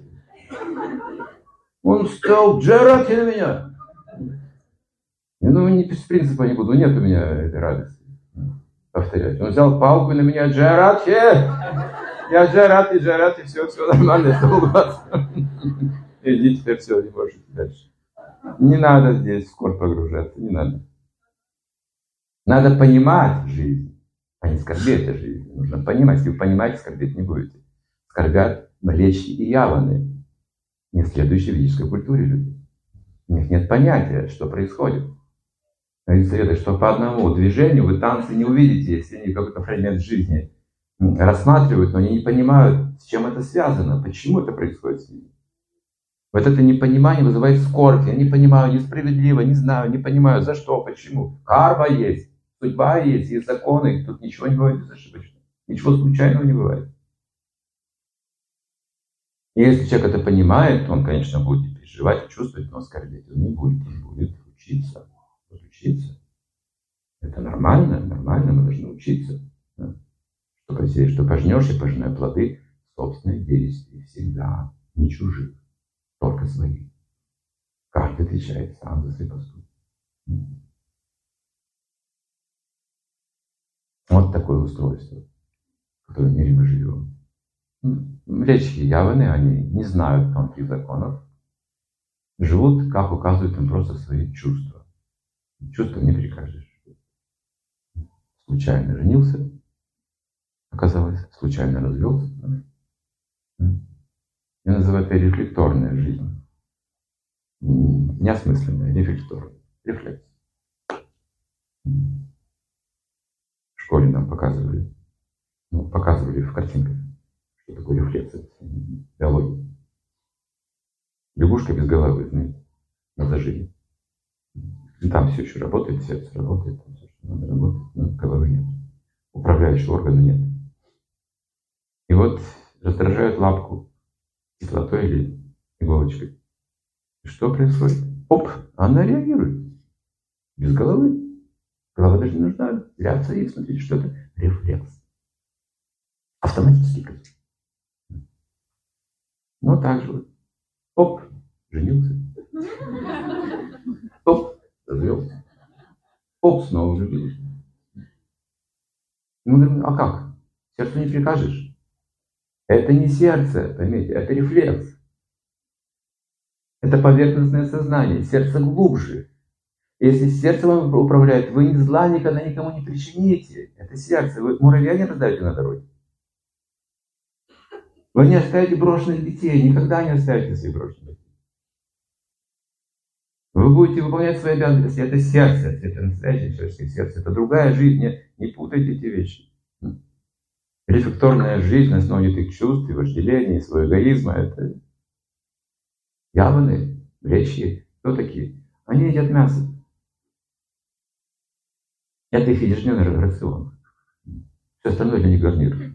Он стал Джайрадхи на меня. Ну, не без принципа не буду, нет у меня этой радости повторять. Он взял палку и на меня: «Джайрадхи!» Я Джайрадхи, все нормально, я стал улыбаться. Идите, теперь все, не можете дальше. Не надо здесь в скорбь погружаться, не надо. Надо понимать жизнь, а не скорбеть о жизни. Нужно понимать. Если вы понимаете, скорбеть не будете. Скорбят млечьи и яваны, не следующие в ведической культуре люди. У них нет понятия, что происходит. Говорится, что по одному движению вы танцы не увидите, если они какой-то фрагмент жизни рассматривают, но они не понимают, с чем это связано, почему это происходит с ними. Вот это непонимание вызывает скорбь. Я не понимаю, несправедливо, не знаю, не понимаю, за что, почему. Карма есть, судьба есть законы. Тут ничего не бывает безошибочно. Ничего случайного не бывает. И если человек это понимает, то он, конечно, будет переживать, чувствовать, но скорбеть он не будет. Он будет учиться. Это нормально, мы должны учиться. Что посеешь, что пожнешь, и пожинай плоды собственных действий. Всегда, не чужих. Только свои. Каждый отвечает сам за свои поступки. Вот такое устройство, в котором мире мы живем. Млечьи яваны, они не знают тонких законов, живут, как указывают им просто свои чувства. Чувства не прикажешь. Случайно женился, оказалось, случайно развелся. Я называю это рефлекторная жизнь. Неосмысленная, рефлекторная. Рефлекс. В школе нам показывали в картинках, что такое рефлекс, биология. Лягушка без головы, знаете, на зажиме. И там все еще работает, сердце работает, там все, что надо работать, но головы нет. Управляющего органа нет. И вот раздражают лапку кислотой или иголочкой. И что происходит? Оп, она реагирует. Без головы. Голова даже не нужна. Реакция есть, смотрите, что это рефлекс. Автоматический процесс. Ну, так же вот. Оп, женился. Оп, развелся. Оп, снова влюбился. И мы говорим, а как? Сердцу не прикажешь. Это не сердце, поймите, это рефлекс. Это поверхностное сознание. Сердце глубже. Если сердце вам управляет, вы ни зла никогда никому не причините. Это сердце. Вы муравья не раздаете на дороге. Вы не оставите брошенных детей. Никогда не оставите своих брошенных детей. Вы будете выполнять свои обязанности. Это сердце. Это настоящее человеческое сердце. Это другая жизнь. Не путайте эти вещи. Рефлекторная жизнь на основе этих чувств и вожделения, и своего эгоизма. Это яваны, млечьи. Кто такие? Они едят мясо. Это их ежедневный рацион. Все остальное для них гарнир.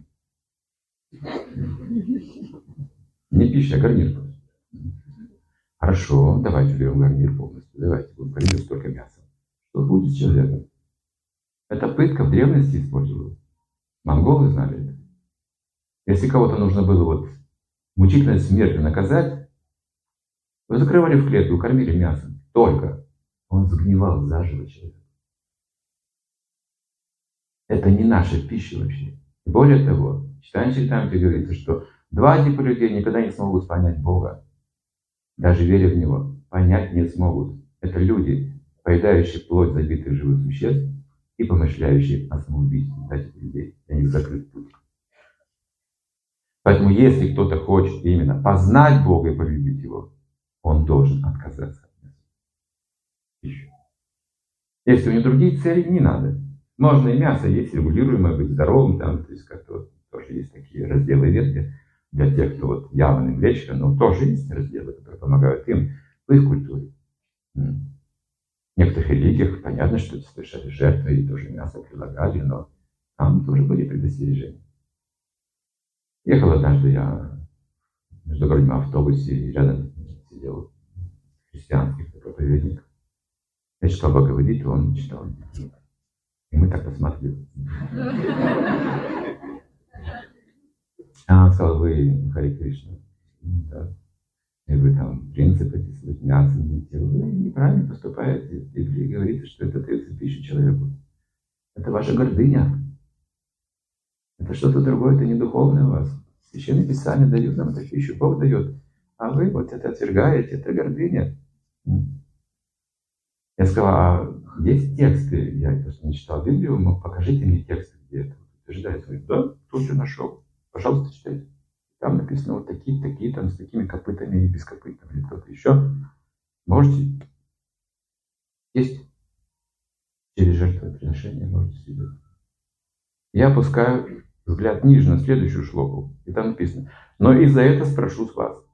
Не пища, а гарнир просто. Хорошо, давайте берем гарнир полностью. Давайте будем кормить столько мяса. Что будет с человеком? Это пытка в древности использовалась. Монголы знали это. Если кого-то нужно было вот мучительной смертью наказать, вы закрывали в клетку, кормили мясом. Только он загнивал заживо человека. Это не наша пища вообще. Более того, в Читании Чаритамрите говорится, что два типа людей никогда не смогут понять Бога. Даже веря в Него, понять не смогут. Это люди, поедающие плоть забитых живых существ и помышляющие о самоубийстве. Этих людей, для них закрыт путь. Поэтому если кто-то хочет именно познать Бога и полюбить Его, он должен отказаться от пищи. Если у него другие цели, не надо. Можно и мясо есть, регулируемое, быть здоровым, там, то есть как-то вот, тоже есть такие разделы и ветки для тех, кто вот явно им лечка, но тоже есть разделы, которые помогают им в их культуре. В некоторых религиях понятно, что совершали жертвы и тоже мясо предлагали, но там тоже были предостережения. Ехал однажды я в междугородном автобусе, и рядом сидел христианский проповедник. Я читал Бхагавадгиту, он читал. И мы так посмотрели. А он сказал: вы Харе Кришна. Да. И вы там принципы описываете, мясо едите. Вы неправильно поступаете. В Библии говорится, что это дается пищу человеку. Это ваша гордыня. Это что-то другое, это не духовное у вас. Священное Писание дает нам эту пищу, Бог дает. А вы вот это отвергаете, это гордыня. Я сказал: а есть тексты? Я просто не читал Библию, но покажите мне тексты, где это утверждается. Говорит: да, тут же нашел. Пожалуйста, читайте. Там написано вот такие, там с такими копытами и без копыт, или кто-то еще. Можете. Есть. Через жертвоприношение можете себе. Я опускаю взгляд ниже на следующую шлоку. И там написано: но и за это спрошу с вас.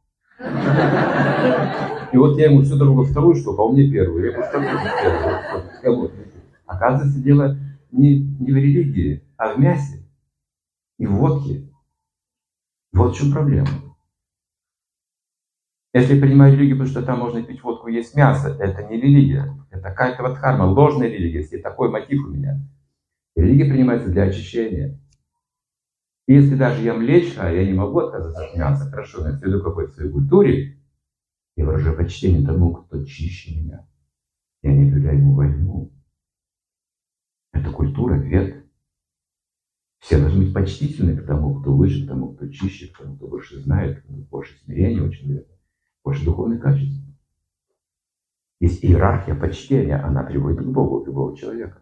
И вот я ему всю дорогу вторую шлоку, а он мне первую. Я ему вторую. Оказывается, дело не в религии, а в мясе и в водке. Вот в чем проблема. Если я принимаю религию, потому что там можно пить водку и есть мясо, это не религия. Это какая-то вот карма, ложная религия, если такой мотив у меня. Религия принимается для очищения. И если даже я млечка, я не могу отказаться от мяса, хорошо, но если я какой-то в своей культуре, я выражаю почтение тому, кто чище меня. Я не объявляю ему войну. Это культура, вет. Все должны быть почтительны к тому, кто выше, к тому, кто чище, к тому, кто больше знает, больше смирения у человека, больше духовных качеств. Есть иерархия почтения, она приводит к Богу, любого человека.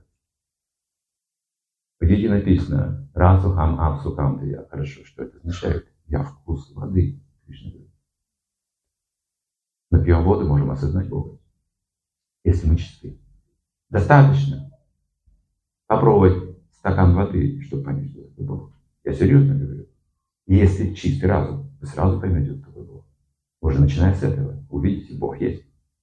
В Гите написано: Расухам апсухам я. Хорошо, что это означает? Я вкус воды. Кришна говорит. Мы пьем воду, можем осознать Бога, если мы чисты. Достаточно попробовать стакан воды, чтобы понять, что это Бог. Я серьезно говорю. Если чистый разум, вы сразу поймете, кто такой Бог. Уже начиная с этого, увидите, Бог есть.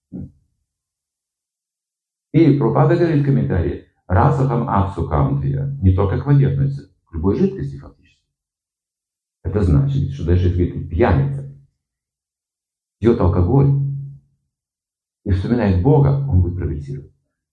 И Прабхупада говорит в комментарии: Расахам апсукамтия не только к воде относится, к любой жидкости фактически. Это значит, что даже если пьяница пьет алкоголь и вспоминает Бога, он будет прогрессировать.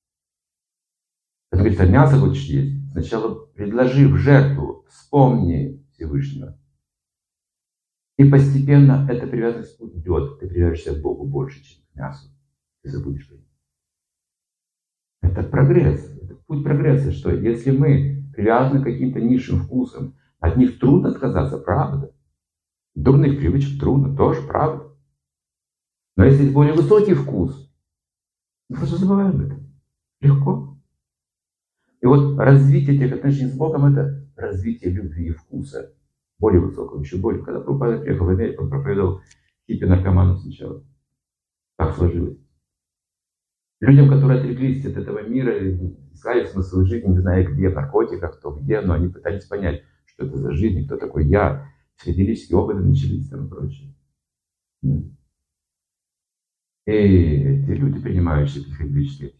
Это говорится: мясо хочешь есть, сначала предложи в жертву, вспомни Всевышнего. И постепенно эта привязанность уйдет. Ты привяжешься к Богу больше, чем к мясу. Ты забудешь про него. Это прогресс. Это путь прогресса, что если мы привязаны к каким-то низшим вкусам, от них трудно отказаться, правда. Дурных привычек трудно, тоже правда. Но если есть более высокий вкус, мы просто забываем об этом. Легко. И вот развитие этих отношений с Богом — это развитие любви и вкуса. Более высокого, еще более. Когда Прабхупада приехал в Америку, он проповедовал хиппи-наркоманам сначала. Так сложилось. Людям, которые отреклись от этого мира, искали смысл жизни, не зная где, в наркотиках, кто где, но они пытались понять, что это за жизнь, кто такой я. Психоделические опыты начались там и прочее. И эти люди, принимающие психоделические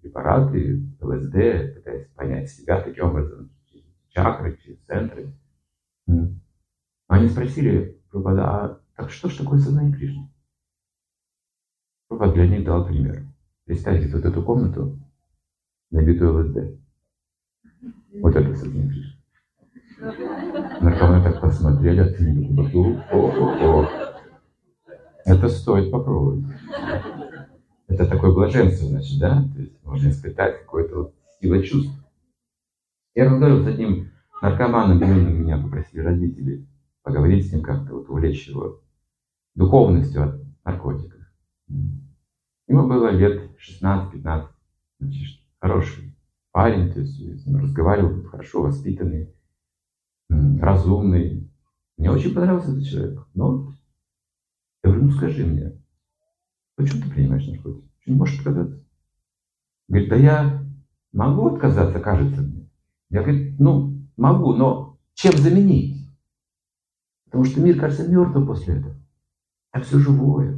препараты, ЛСД, пытаясь понять себя таким образом, через чакры, через центры. Они спросили Прабхупада, а так что ж такое сознание Кришны? Прабхупада для них дал пример. Представьте вот эту комнату, набитую ЛСД. Вот это сознание Кришны. Наркоманы так посмотрели, оценили глуботу. О-о-о. Это стоит попробовать. Это такое блаженство, значит, да? То есть можно испытать какое-то вот сила чувств. Я разговаривал с одним наркоманом, меня попросили родители поговорить с ним как-то, вот увлечь его духовностью от наркотиков. Ему было лет 16-15, значит, хороший парень, то есть с ним разговаривал, хорошо воспитанный, разумный. Мне очень понравился этот человек. Но я говорю, ну скажи мне, почему ты принимаешь наркотики? Почему не можешь отказаться? Говорит, да я могу отказаться, кажется мне. Я говорю, ну могу, но чем заменить? Потому что мир, кажется, мертвым после этого. А все живое.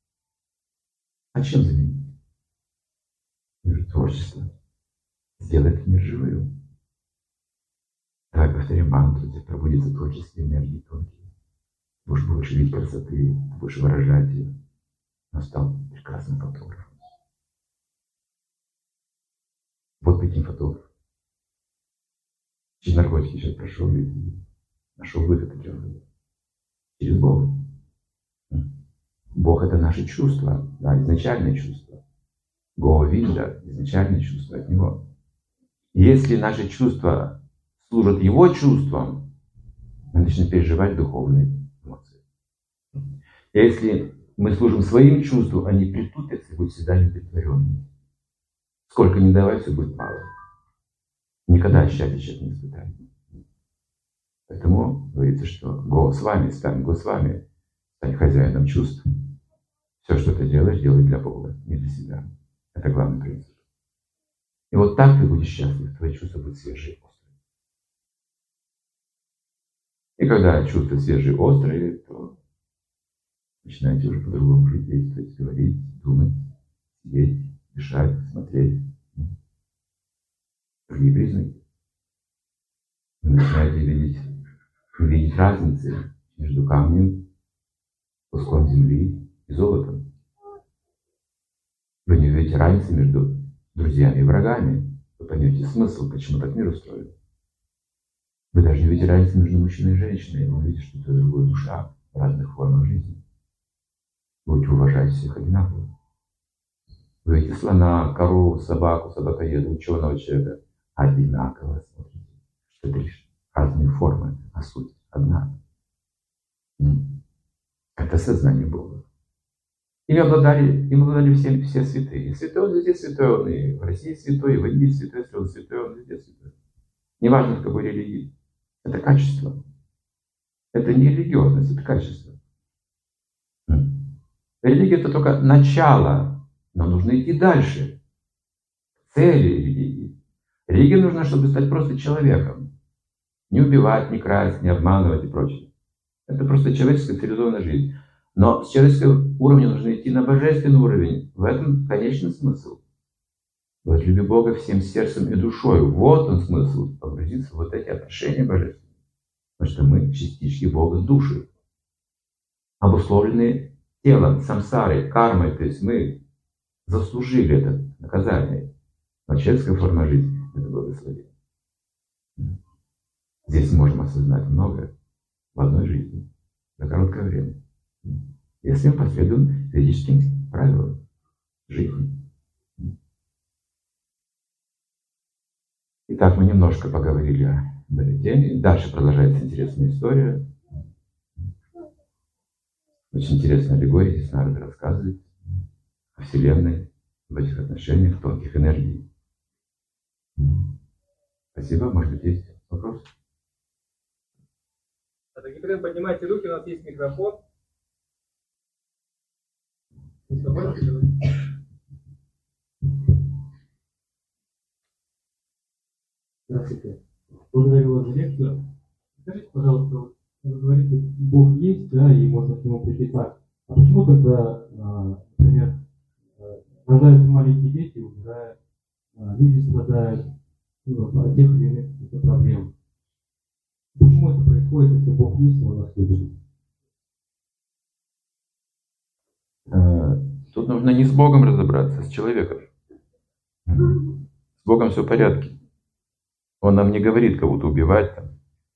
А чем заменить? Я говорю, творчество. Сделает мир живым. Давай повторим мантру, где пробудится творческие энергии тонкие. Будешь больше видеть красоты, будешь выражать ее. Он стал прекрасным фотографом. Вот таким фотографом. Через наркотики сейчас прошел и нашел выход таким образом. Через Бога. Бог — это наши чувства, да, изначальные чувства. Говинда — изначальные чувства от Него. Если наши чувства служат Его чувствам, мы начинаем переживать духовные эмоции. И если мы служим своим чувствам, они притупятся и будут всегда неудовлетворенными. Сколько ни давай, все будет мало. Никогда счастья человек не испытает. Поэтому говорится, что Го с вами, стань Го с вами, стань хозяином чувств. Все, что ты делаешь, делай для Бога, не для себя. Это главный принцип. И вот так ты будешь счастлив, твои чувства будут свежие и острые. И когда чувства свежие и острые, то начинаете уже по-другому жить, действовать, говорить, думать, сидеть, дышать, смотреть. Другие признаки. Вы начинаете видеть разницы между камнем, куском земли и золотом. Вы не увидите разницы между друзьями и врагами. Вы поймете смысл, почему так мир устроен. Вы даже не увидите разницы между мужчиной и женщиной. Вы увидите, что это другая душа в разных формах жизни. Будете уважать всех одинаково. Вы видите слона, корову, собаку, собакоеда, ученого человека. Одинаково смотрите. Что это лишь разные формы, а суть одна. Это сознание Бога. Им обладали все святые. И святой он везде святой, он и в России святой, и в Индии святой, если он святой, он везде святой. Неважно, в какой религии. Это качество. Это не религиозность, это качество. Религия — это только начало, но нужно идти дальше. Цели религии. Религия нужна, чтобы стать просто человеком. Не убивать, не красть, не обманывать и прочее. Это просто человеческая цивилизованная жизнь. Но с человеческого уровня нужно идти на божественный уровень. В этом конечный смысл. Возлюби Бога всем сердцем и душой. Вот он смысл. Погрузиться в вот эти отношения божественные. Потому что мы частички Бога души. Обусловленные телом, самсарой, кармой. То есть мы заслужили это наказание. Но человеческая форма жизни — это благословение. Здесь мы можем осознать многое в одной жизни за короткое время. Если мы последуем ведическим правилам жизни. Итак, мы немножко поговорили о этой теме. Дальше продолжается интересная история. Очень интересная аллегория. Здесь Нарада рассказывает о Вселенной, об этих отношениях, тонких энергий. Спасибо. Может быть, есть вопрос? Господин, поднимайте руки, у нас есть микрофон. Здравствуйте. Благодарю вас за лекцию. Скажите, пожалуйста, вы говорите, Бог есть, да, и можно к нему прийти так. А почему тогда, например, рождаются маленькие дети, умирают, люди страдают от тех или иных каких-то проблем. Почему это происходит, если Бог есть, Он нас любит? Тут нужно не с Богом разобраться, а с человеком. С Богом все в порядке. Он нам не говорит кого-то убивать там.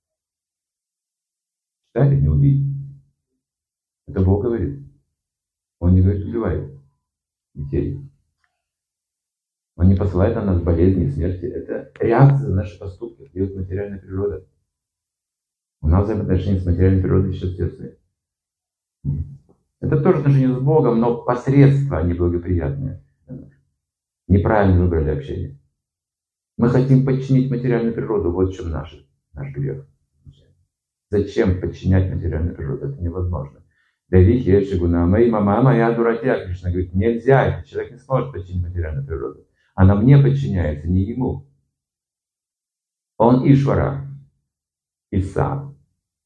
Читали? Не убей. Это Бог говорит. Он не говорит убивай детей. Он не посылает на нас болезни, смерти. Это реакция на наши поступки. Это делает материальная природа. У нас взаимоотношения с материальной природой естественные. Это тоже отношения с Богом, но посредства неблагоприятные. Неправильно выбрали общение. Мы хотим подчинить материальную природу. Вот в чем наш грех. Зачем подчинять материальную природу? Это невозможно. Давид Ешигуна, моя мама, моя дуракия, Кришна говорит, нельзя, этот человек не сможет подчинить материальную природу. Она мне подчиняется, не ему. Он Ишвара, Иса.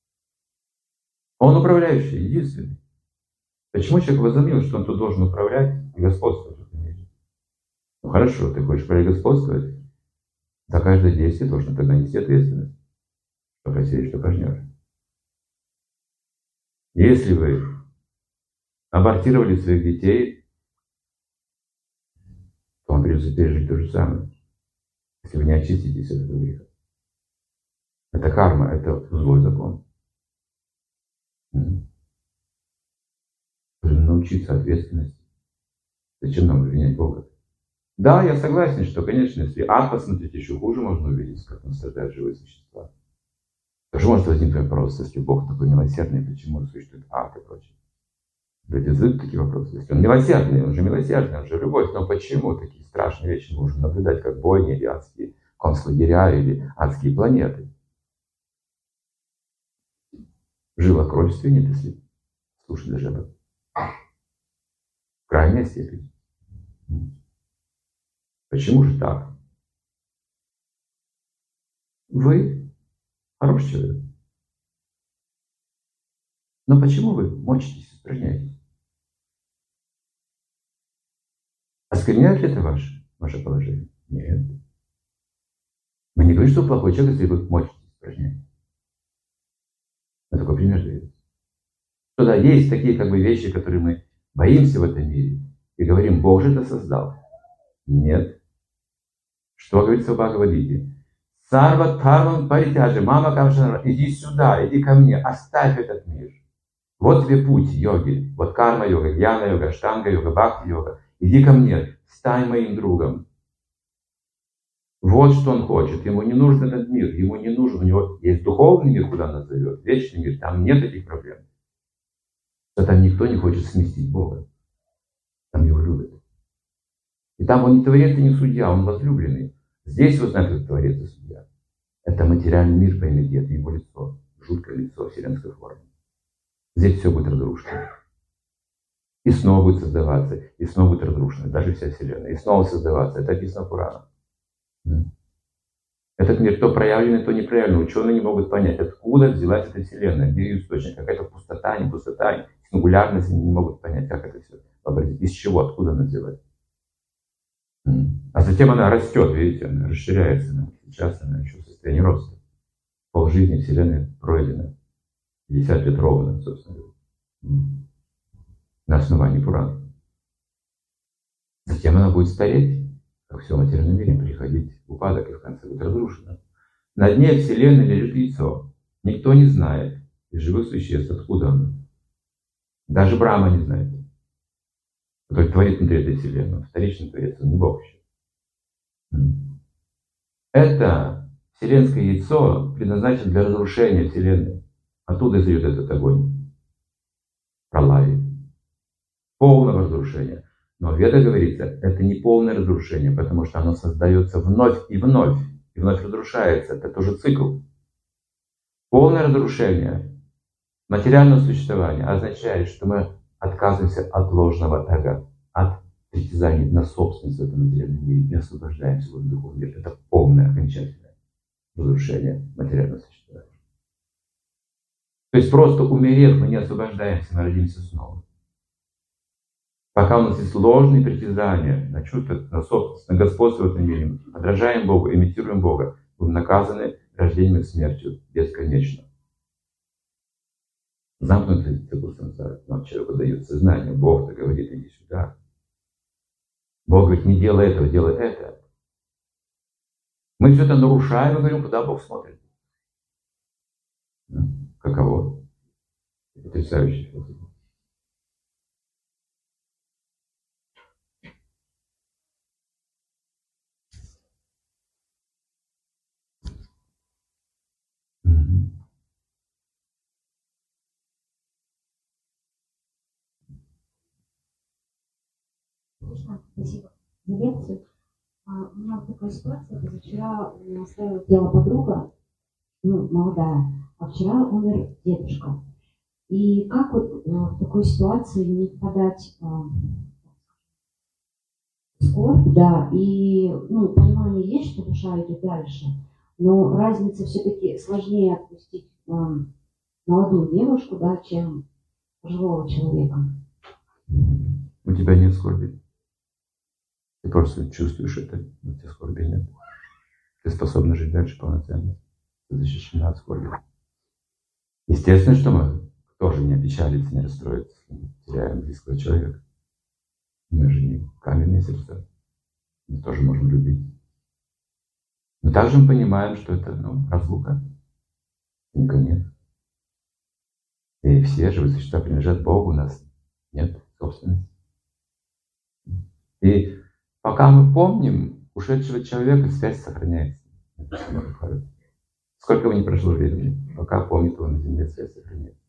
Он управляющий, единственный. Почему человек возомнил, что он тут должен управлять и господствовать в этом мире? Ну хорошо, ты хочешь господствовать, за каждое действие должен тогда нести ответственность. Что посеешь, что пожнешь. Если вы абортировали своих детей, то вам придется пережить то же самое, если вы не очиститесь от этого греха. Это карма, это злой закон. Нужно научиться ответственности. Зачем нам обвинять Бога? Да, я согласен, что, конечно, если ад посмотреть, еще хуже можно увидеть, как он страдают живые существа. Тоже может возникнуть вопрос, если Бог такой милосердный, почему существует ад и прочее. Люди задают такие вопросы. Если он милосердный, он же любовь, но почему такие страшные вещи мы можем наблюдать, как бойни или адские концлагеря или адские планеты? Жила кровь стынет, если слушать даже об этом. В крайней степени. Почему же так? Вы хороший человек. Но почему вы мочитесь, упражняетесь? Оскверняет ли это ваше положение? Нет. Мы не говорим, что вы плохой человек, если вы мочитесь, упражняетесь. Мы такой пример даем. Что да, есть такие вещи, которые мы боимся в этом мире. И говорим, Бог же это создал. Нет. Что говорится в Бхагавад-гите? Сарва тарвам паритяжи, мама камшанара, иди сюда, иди ко мне, оставь этот мир. Вот тебе путь йоги. Вот карма-йога, гьяна-йога, штанга-йога, бхакти-йога. Иди ко мне, стань моим другом. Вот что он хочет. Ему не нужен этот мир. Ему не нужен. У него есть духовный мир, куда он нас зовет. Вечный мир. Там нет этих проблем. Но там никто не хочет сместить Бога. Там его любят. И там он не творец и не судья, он возлюбленный. Здесь вы знаете, как творец и судья. Это материальный мир, поймите, это его лицо. Жуткое лицо вселенской формы. Здесь все будет разрушено. И снова будет создаваться, и снова будет разрушено. Даже вся вселенная. И снова создаваться. Это описано в Пуранах. Этот мир то проявленный, то непроявленный. Ученые не могут понять, откуда взялась эта вселенная, где ее источник. Какая-то пустота, не пустота, сингулярность, они не могут понять, как это все вообразить. Из чего, откуда она взялась. А затем она растет, видите, она расширяется. Сейчас она еще в состоянии роста. Полжизни вселенной пройдена. 50 лет ровно, собственно говоря. На основании Пурана. Затем она будет стареть, как все в материальном мире, приходить в упадок и в конце будет разрушена. На дне вселенной лежит яйцо. Никто не знает из живых существ, откуда оно. Даже Брахма не знает. Который творит внутри этой вселенной. Вторичный творец, он не Бог еще. Это вселенское яйцо предназначено для разрушения вселенной. Оттуда изойдет этот огонь. Пралаи. Полного разрушения. Но в Ведах говорится, это не полное разрушение, потому что оно создается вновь и вновь разрушается. Это тоже цикл. Полное разрушение материального существования означает, что мы отказываемся от ложного эго, от притязаний на собственность в этом материальном мире, не освобождаемся в духовном мире. Это полное, окончательное разрушение материального существования. То есть просто умерев, мы не освобождаемся, мы родимся снова. Пока у нас есть ложные притязания на чувство, на собственность, на господство в этом мире, подражаем Богу, имитируем Бога, будем наказаны рождением и смертью бесконечно. Замкнутый цикл сансары. Нам человеку дает сознание, Бог-то говорит, иди сюда. Бог говорит, не делай этого, делай это. Мы все это нарушаем и говорим, куда Бог смотрит. Каково? Потрясающий философия. Спасибо за лекцию. У меня вот такая ситуация. Позавчера у меня оставила дело подруга, молодая, а вчера умер дедушка. И как вот в такой ситуации не впадать в скорбь, да, и понимание есть, что душа идет дальше, но разница все-таки сложнее отпустить молодую девушку, да, чем пожилого человека. У тебя нет скорби. Ты просто чувствуешь это, у тебя скорби нет. Ты способна жить дальше полноценно. Ты защищена от скорби. Естественно, что мы тоже не опечалиться, не расстроиться, теряем близкого человека. Мы же не каменные сердца. Мы тоже можем любить. Но также мы понимаем, что это разлука. Не конец. И все живые существа принадлежат Богу, у нас нет собственности. И пока мы помним ушедшего человека, связь сохраняется. Сколько бы ни прошло времени, пока помнит его на земле, связь сохраняется.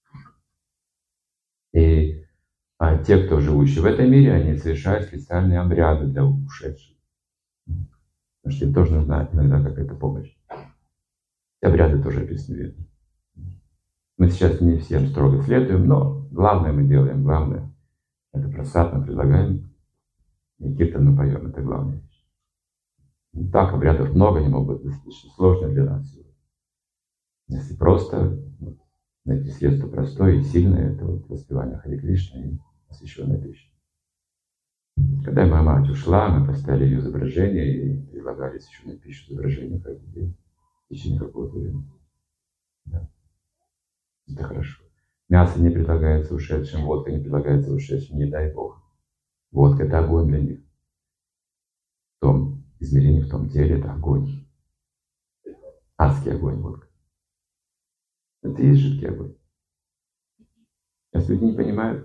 И те, кто живущие в этом мире, они совершают специальные обряды для ушедших. Потому что им тоже нужна иногда какая-то помощь. И обряды тоже описаны видно. Мы сейчас не всем строго следуем, но главное мы делаем. Главное — это просад мы предлагаем. И киртан мы поем. Это главное. Так, обрядов много, они могут быть достаточно сложны для нас. Если просто найти средство простое и сильное, это воспевание Харе Кришны и освященная пища. Когда моя мать ушла, мы поставили ее изображение и предлагали освященную пищу изображению каждый день в течение какого-то времени. Да. Это хорошо. Мясо не предлагается ушедшим, водка не предлагается ушедшим, не дай Бог. Водка — это огонь для них. В том измерении, в том теле — это огонь. Адский огонь водка. Это и есть жидкий огонь. Сейчас люди не понимают.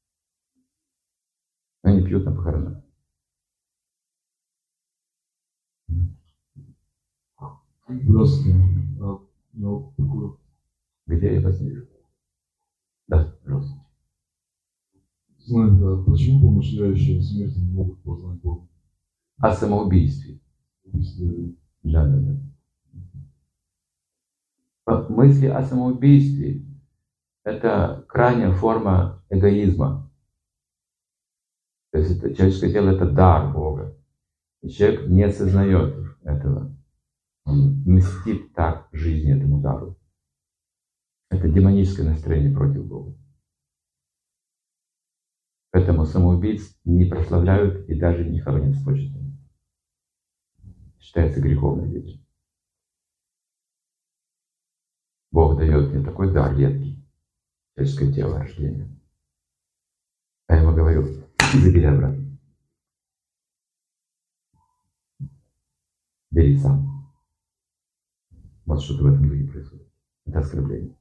Они пьют на похоронах. Здравствуйте. Где я вас вижу? Да, пожалуйста. Знаете, почему помышляющие о смерти не могут познать Бога? О самоубийстве. Да. Мысли о самоубийстве — это крайняя форма эгоизма. То есть это, человеческое тело — это дар Бога. И человек не осознает этого. Он мстит так жизни этому дару. Это демоническое настроение против Бога. Поэтому самоубийц не прославляют и даже не хоронят с почестями. Считается греховной вещью. Бог дает мне такой дар редкий, человеческое тело, рождение. А я ему говорю, забери обратно. Бери сам. Вот что-то в этом духе происходит. Это оскорбление.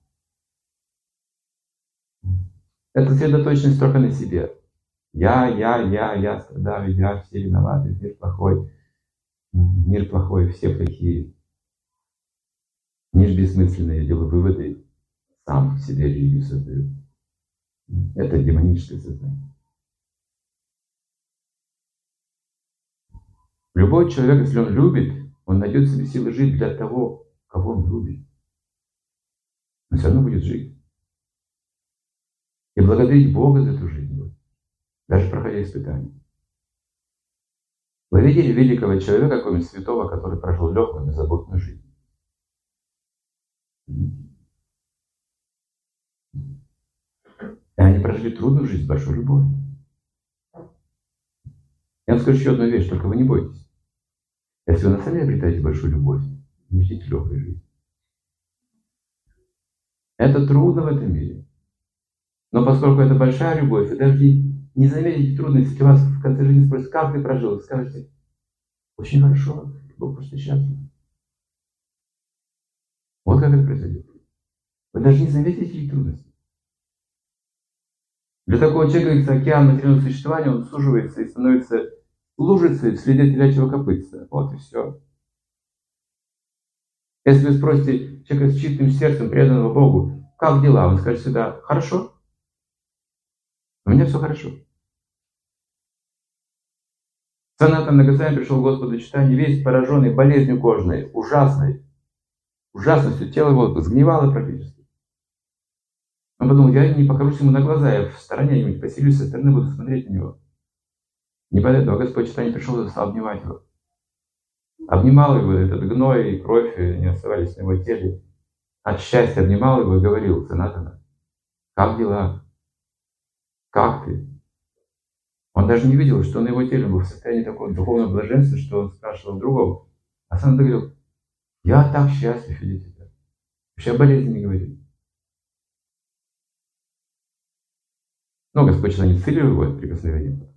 Это сосредоточенность только на себе. Я страдаю, я, все виноваты, мир плохой, все плохие. Мир бессмысленный, я делаю выводы, сам себе религию создаю. Это демоническое сознание. Любой человек, если он любит, он найдет в себе силы жить для того, кого он любит. Он все равно будет жить. И благодарить Бога за эту жизнь, даже проходя испытания. Вы видели великого человека, какого-нибудь святого, который прожил легкую, беззаботную жизнь? И они прожили трудную жизнь с большой любовью. скажу еще одну вещь, только вы не бойтесь. Если вы на сами обретаете большую любовь, не ждите легкой жизни. Это трудно в этом мире. Но поскольку это большая любовь, вы даже не заметите трудности, если вас в конце жизни спросят, как ты прожил, вы скажете, очень хорошо, Бог просто счастлив. Вот как это произойдет. Вы даже не заметите этих трудностей. Для такого человека, океан материального существования, он суживается и становится лужицей в следе телячьего копытца. Вот и все. Если вы спросите человека с чистым сердцем, преданного Богу, как дела? Он скажет всегда, хорошо. У меня все хорошо. Санатан Нагасвами пришел к Господу читания, весь пораженный болезнью кожной, ужасной, ужасностью, тело его сгнивало практически. Он подумал, я не покажусь ему на глаза, я в стороне где-нибудь поселюсь, со стороны буду смотреть на него. Не под этого Господь читания пришел и стал обнимать его. Обнимал его, этот гной и кровь не оставались на его теле. От счастья обнимал его и говорил, Санатана, как дела? Как ты? Он даже не видел, что на его теле был в состоянии такого духовного блаженства, что он спрашивал другого. А Санатана говорил, я так счастлив видеть тебя. Вообще о болезни не говорит. Но Господь не целил его от прикосновения.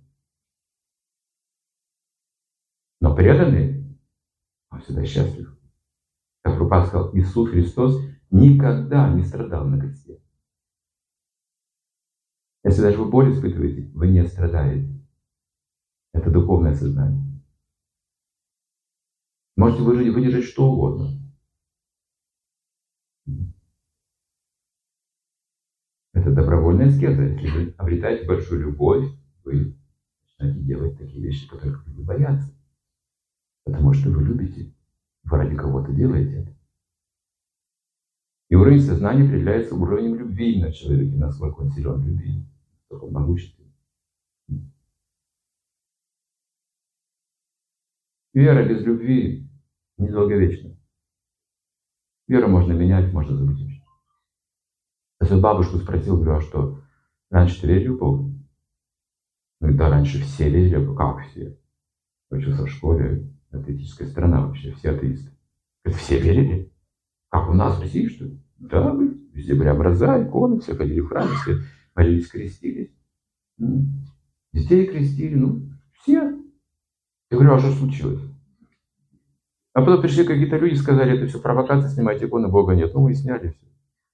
Но преданный, он всегда счастлив. Как Прабхупада сказал, Иисус Христос никогда не страдал на кресте. Если даже вы боль испытываете, вы не страдаете. Это духовное сознание. Можете выдержать что угодно. Это добровольная аскеза. Если вы обретаете большую любовь, вы начинаете делать такие вещи, которых люди боятся. Потому что вы любите, вы ради кого-то делаете это. И уровень сознания определяется уровнем любви на человеке, насколько он силен в любви, насколько он могущественен. Вера без любви недолговечна. Веру можно менять, можно забыть. Если бабушку спросил, говорю, а что, раньше ты верил в Бога? Ну да, раньше все верили, как все? Учился в школе, атеистическая страна вообще, все атеисты. Говорит, все верили? Как у нас в России, что ли? Да, везде были образа, иконы, все ходили в храм, все молились, крестились. Детей крестили, все. Я говорю, а что случилось? А потом пришли какие-то люди, сказали, это все провокация, снимайте иконы, Бога нет. Мы сняли все.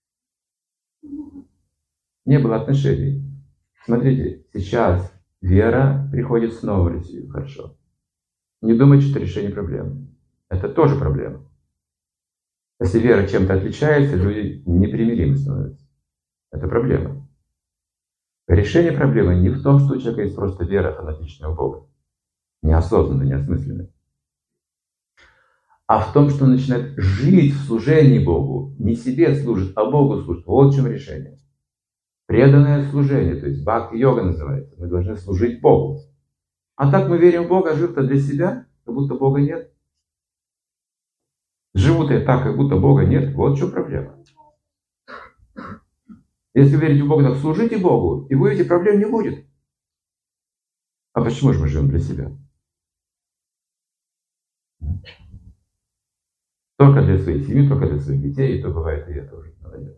Не было отношений. Смотрите, сейчас вера приходит снова в Россию, хорошо. Не думайте, что это решение проблемы. Это тоже проблема. Если вера чем-то отличается, люди непримиримы становятся. Это проблема. Решение проблемы не в том, что у человека есть просто вера фанатичная в Бога. Неосознанно, неосмысленно. А в том, что он начинает жить в служении Богу. Не себе служит, а Богу служит. Вот в чем решение. Преданное служение, то есть бхакти-йога называется. Мы должны служить Богу. А так мы верим в Бога, жив-то для себя, как будто Бога нет. Живут-то так, как будто Бога нет. Вот в чем проблема. Если вы верите в Бога, так служите Богу, и вы увидите, проблем не будет. А почему же мы живем для себя? Только для своей семьи, только для своих детей, и то бывает, и это уже надоело.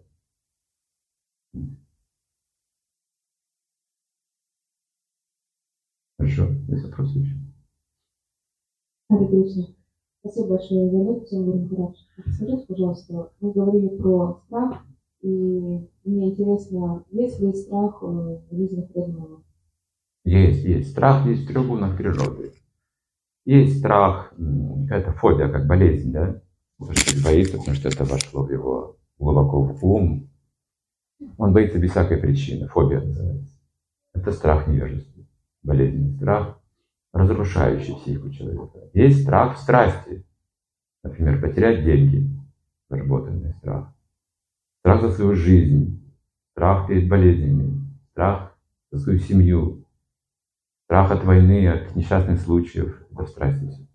Хорошо, есть вопросы еще? Харе Кришна. Спасибо большое за лекцию, Гуру Махарадж. Скажите, пожалуйста, вы говорили про страх, и мне интересно, есть ли страх в жизни преданного? Есть. Страх есть в трех гунах природы. Есть страх, это фобия, как болезнь, да? Потому что боится, потому что это вошло в его глубоко в ум. Он боится без всякой причины. Фобия называется. Это страх невежества. Болезненный страх, разрушающий психику человека. Есть страх в страсти. Например, потерять деньги. Заработанный страх. Страх за свою жизнь. Страх перед болезнями. Страх за свою семью. Страх от войны, от несчастных случаев. Это в страсти.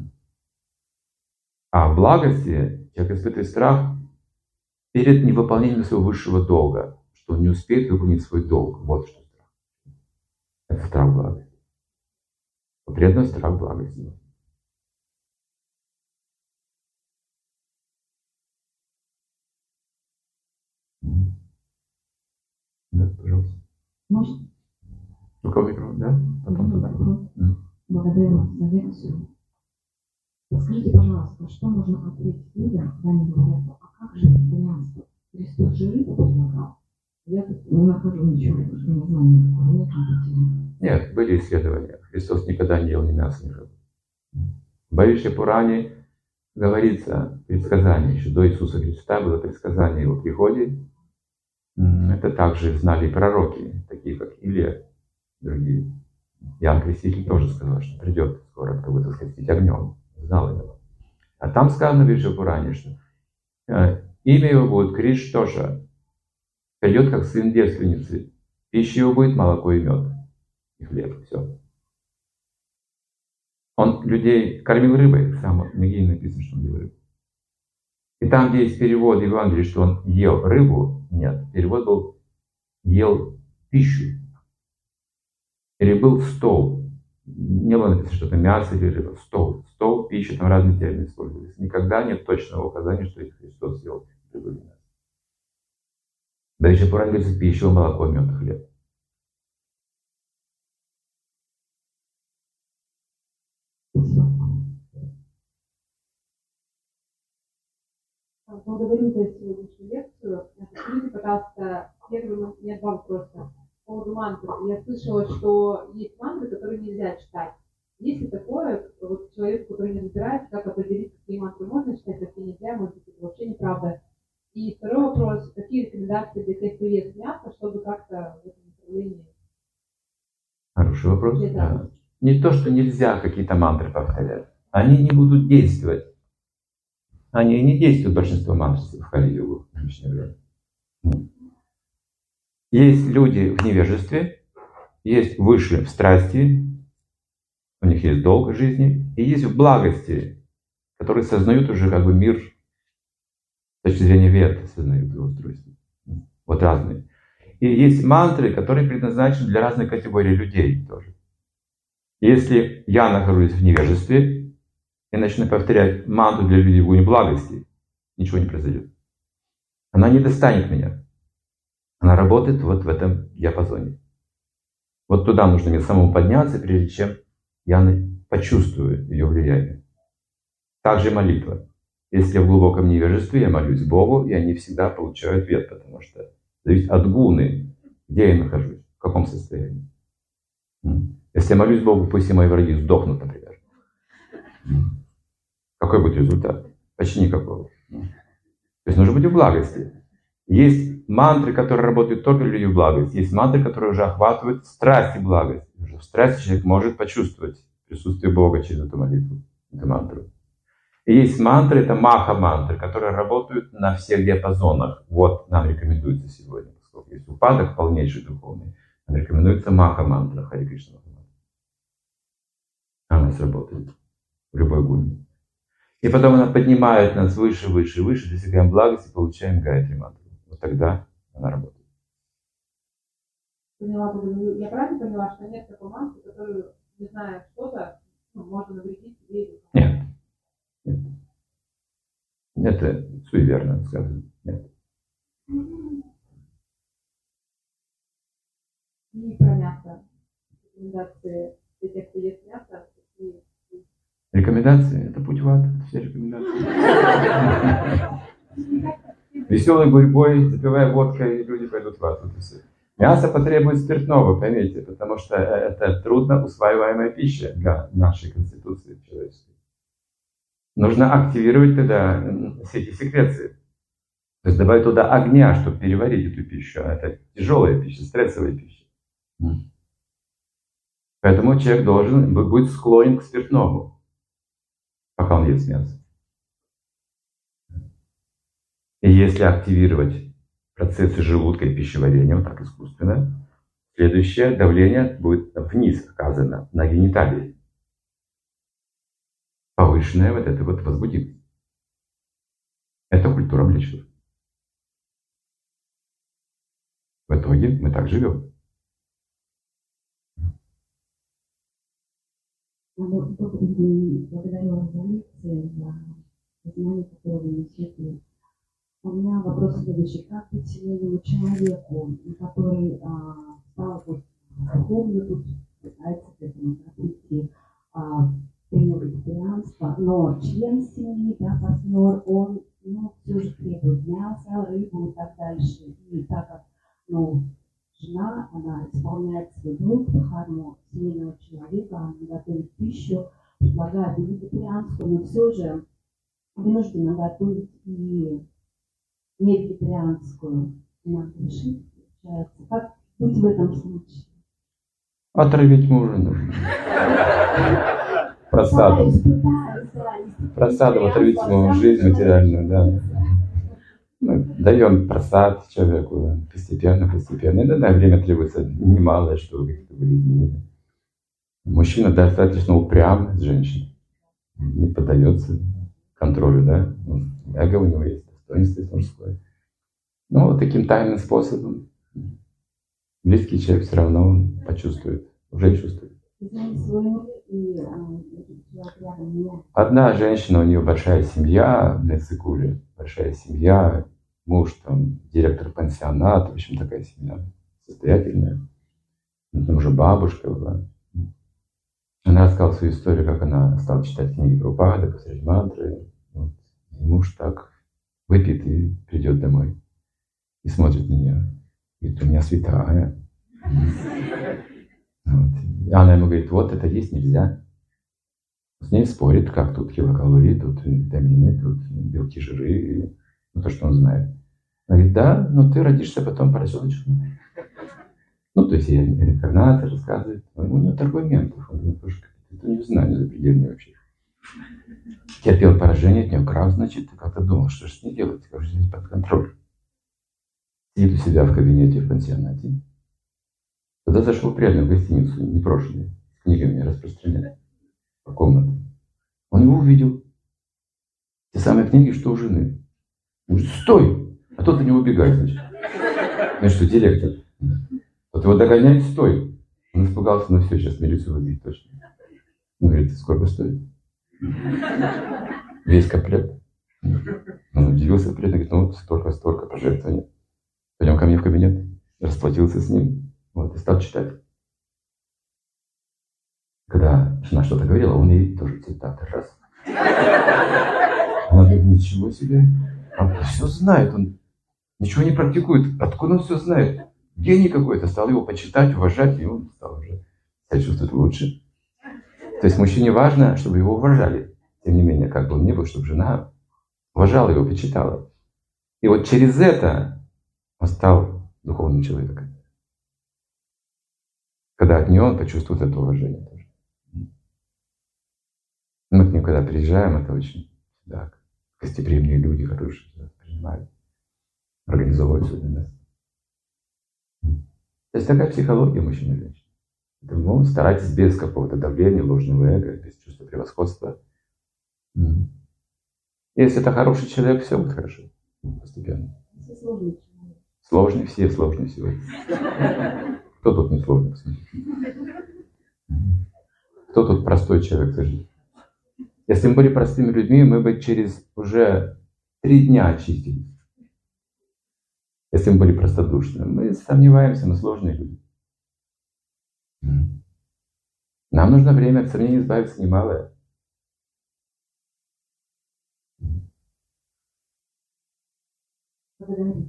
А в благости человек испытывает страх перед невыполнением своего высшего долга. Что он не успеет выполнить свой долг. Вот что страх. Это страх благости. Преданность, страх, благость. Да, пожалуйста. Может, У кого микрофон, да? Потом туда. благодарю вас за лекцию. Скажите, пожалуйста, что можно ответить людям, когда они говорят, а как же вегетарианство? Христос же рыбу предлагал. Я тут не нахожу ничего, потому что не знаю никакого, нет компетенции. Нет, были исследования. Христос никогда не ел ни мяса, ни рыбы. В Бхавишья Пуране говорится предсказание, еще до Иисуса Христа было предсказание о его приходе. Это также знали и пророки, такие как Илия, другие. Иоанн Креститель тоже сказал, что придет скоро, кто будет восхитить огнем. Знал этого. А там сказано в Бхавишья Пуране, что имя его будет Криштоша, придет как сын девственницы, пища его будет молоко и мед, и хлеб, все. Он людей кормил рыбой, сам в Мегиле написано, что он ел рыбу. И там, где есть перевод Евангелия, что он ел рыбу, нет, перевод был ел пищу. Или был стол. Не было написано, что это мясо или рыба. Стол. Стол, пища, там разные термины использовались. Никогда нет точного указания, что Христос ел рыбу или мясо. Да еще Пуране говорится, пища, молоко, мед, хлеб. Благодарю за сегодняшнюю лекцию. Скажите, пожалуйста, первый у меня два вопроса. По поводу мантр. Я слышала, что есть мантры, которые нельзя читать. Есть ли такое, вот человеку, который не разбирается, как определить, какие мантры можно читать, какие нельзя, может быть, это вообще неправда. И второй вопрос, какие рекомендации для тех, кто ест мясо, чтобы как-то в этом направлении... Хороший вопрос. Да. Не то, что нельзя какие-то мантры повторять. Они не будут действовать. Они не действуют, большинство мантр в Кали-югу в нынешнее время. Есть люди в невежестве, есть выше в страсти, у них есть долг жизни, и есть в благости, которые сознают уже как бы мир с точки зрения вед, сознают его устройство. Вот разные. И есть мантры, которые предназначены для разных категорий людей тоже. Если я нахожусь в невежестве и начну повторять мантру для людей в уровне благости, ничего не произойдет. Она не достанет меня. Она работает вот в этом диапазоне. Вот туда нужно мне самому подняться, прежде чем я почувствую ее влияние. Также молитва. Если я в глубоком невежестве, я молюсь Богу, и они всегда получают ответ, потому что зависит от гуны, где я нахожусь, в каком состоянии. Если я молюсь Богу, пусть все мои враги сдохнут, например. Какой будет результат? Почти никакого. То есть нужно быть в благости. Есть мантры, которые работают только для людей в благости. Есть мантры, которые уже охватывают страсть и благость. Уже в страсти человек может почувствовать присутствие Бога через эту молитву, эту мантру. И есть мантры, это маха-мантры, которые работают на всех диапазонах. Вот нам рекомендуется сегодня, поскольку есть упадок полнейший духовный, нам рекомендуется маха-мантра, Хари Кришна. Она сработает в любой гуне. И потом она поднимает нас выше, выше, выше, достигаем благости, получаем гайатри мантру. Вот тогда она работает. Поняла, я правильно поняла, что нет такой мантры, которую, не зная что-то, можно навредить себе? Нет. Нет. Это суеверно сказано. Нет. И про мясо. Рекомендации для тех, кто ест мясо. Рекомендации – это путь в ад. Это все рекомендации. Веселый гурьбой, запивая водкой, и люди пойдут в ад. Мясо потребует спиртного, поймите, потому что это трудно усваиваемая пища для нашей конституции человеческой. Нужно активировать тогда все эти секреции. То есть добавить туда огня, чтобы переварить эту пищу. А это тяжелая пища, стрессовая пища. Поэтому человек должен быть склонен к спиртному, пока он ест мясо. И если активировать процессы желудка и пищеварения, вот так искусственно, следующее давление будет вниз оказано, на гениталии. Повышенное вот это вот возбудимость. Это культура млечных. В итоге мы так живем. Добрый день. Благодарю вас за лекции, за знания, которые вы несете. У меня вопрос следующий. Как быть семейному человеку, который стал духовным, тут пытается к этому прийти, принял вегетарианство, но член семьи, да, партнер, он все же требует мяса, рыбу и так дальше. И так как жена, она исполняет свой долг, дхарму семейного человека, она готовит пищу, предлагает и вегетарианство, но все же вынуждена готовить и не вегетарианскую. Надо решить, получается. Как быть в этом случае? Отравить мужа нужно. Просаду. Просаду отравить ему жизнь материальную, да. Мы даем просад человеку постепенно. Иногда время требуется немалое, чтобы какие-то были изменения. Мужчина достаточно упрям с женщиной. Не поддается контролю, да. Эго у него есть, достоинство мужское. Но вот таким тайным способом близкий человек все равно он почувствует, уже чувствует. Одна женщина, у нее большая семья на Цикуле, большая семья, муж там директор пансионата, в общем, такая семья состоятельная. Там уже бабушка была. Она рассказала свою историю, как она стала читать книги Прабхупады, посреди мантры. Вот. И муж так выпьет и придет домой. И смотрит на нее. Говорит, у меня святая. Вот. И она ему говорит, вот это есть нельзя. С ней спорит, как тут килокалории, тут витамины, тут белки, жиры, то, что он знает. Она говорит, да, но ты родишься потом поросеночком. То есть ей реинкарнация рассказывает. У него аргументов, это не знание запредельное вообще. Терпел поражение, от него крав, значит, ты как-то думал, что же с ней делать, как же взять под контроль. Сидит у себя в кабинете в пансионате. Тогда зашел преданный в гостиницу, непрошенный, с книгами распространяет по комнате. Он его увидел. Те самые книги, что у жены. Он говорит, стой! А тот от него убегает, значит. Ну что, директор? Вот его догоняет, стой! Он испугался, ну все, сейчас милицию вызовет точно. Он говорит, сколько стоит? Весь комплект. Он удивился, преданный, говорит, столько пожертвований. Пойдем ко мне в кабинет. Расплатился с ним. Вот, и стал читать. Когда жена что-то говорила, он ей тоже цитаты. Раз. Она говорит, ничего себе. Он все знает, он ничего не практикует. Откуда он все знает? Гений какой-то. Стал его почитать, уважать, и он стал уже себя чувствовать лучше. То есть мужчине важно, чтобы его уважали. Тем не менее, как бы он ни был, чтобы жена уважала его, почитала. И вот через это он стал духовным человеком. Когда от нее он почувствует это уважение тоже. Мы к ним, когда приезжаем, это очень гостеприимные люди, хорошие, принимают, организовывают все для нас. То есть такая психология мужчин и женщин. Поэтому старайтесь без какого-то давления, ложного эго, без чувства превосходства. Если это хороший человек, все будет хорошо. Постепенно. Сложный, все сложные сегодня. Кто тут не сложный, посмотрите? Кто тут простой человек, скажите? Если мы были простыми людьми, мы бы через уже 3 дня очистились. Если мы были простодушными. Мы сомневаемся, мы сложные люди. Нам нужно время, от сомнений избавиться немалое. Благодарю.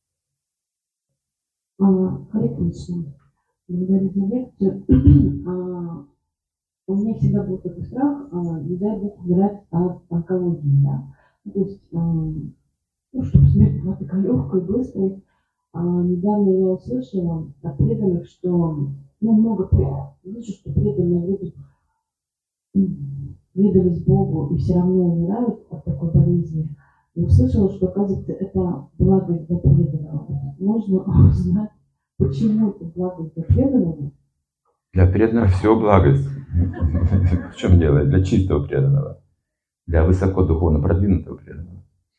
Харе Кришна. Благодарю за лекцию. У меня всегда был такой страх, не дай Бог умирать от онкологии, да. То есть, чтобы смерть была такая легкая, быстрая. Недавно я услышала от преданных, что, много преданных, слышу, что преданные люди предались Богу и все равно умирают от такой болезни. И услышала, что, оказывается, это благость для преданного. Можно узнать, почему это благость для преданного? Для преданного все благость. В чем дело? Для чистого преданного. Для высоко духовно продвинутого преданного.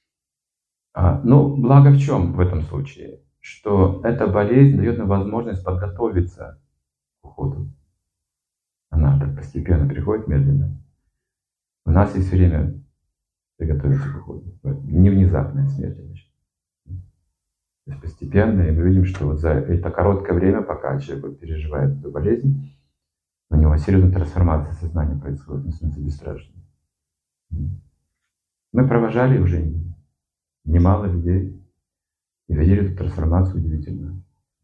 Благо в чем в этом случае? Что эта болезнь дает нам возможность подготовиться к уходу. Она так постепенно приходит, медленно. У нас есть время приготовиться к уходу. Не внезапная смерть. То есть постепенно, и мы видим, что вот за это короткое время, пока человек переживает эту болезнь, у него серьезная трансформация сознания происходит, он становится бесстрашным. Мы провожали уже немало людей и видели эту трансформацию удивительную.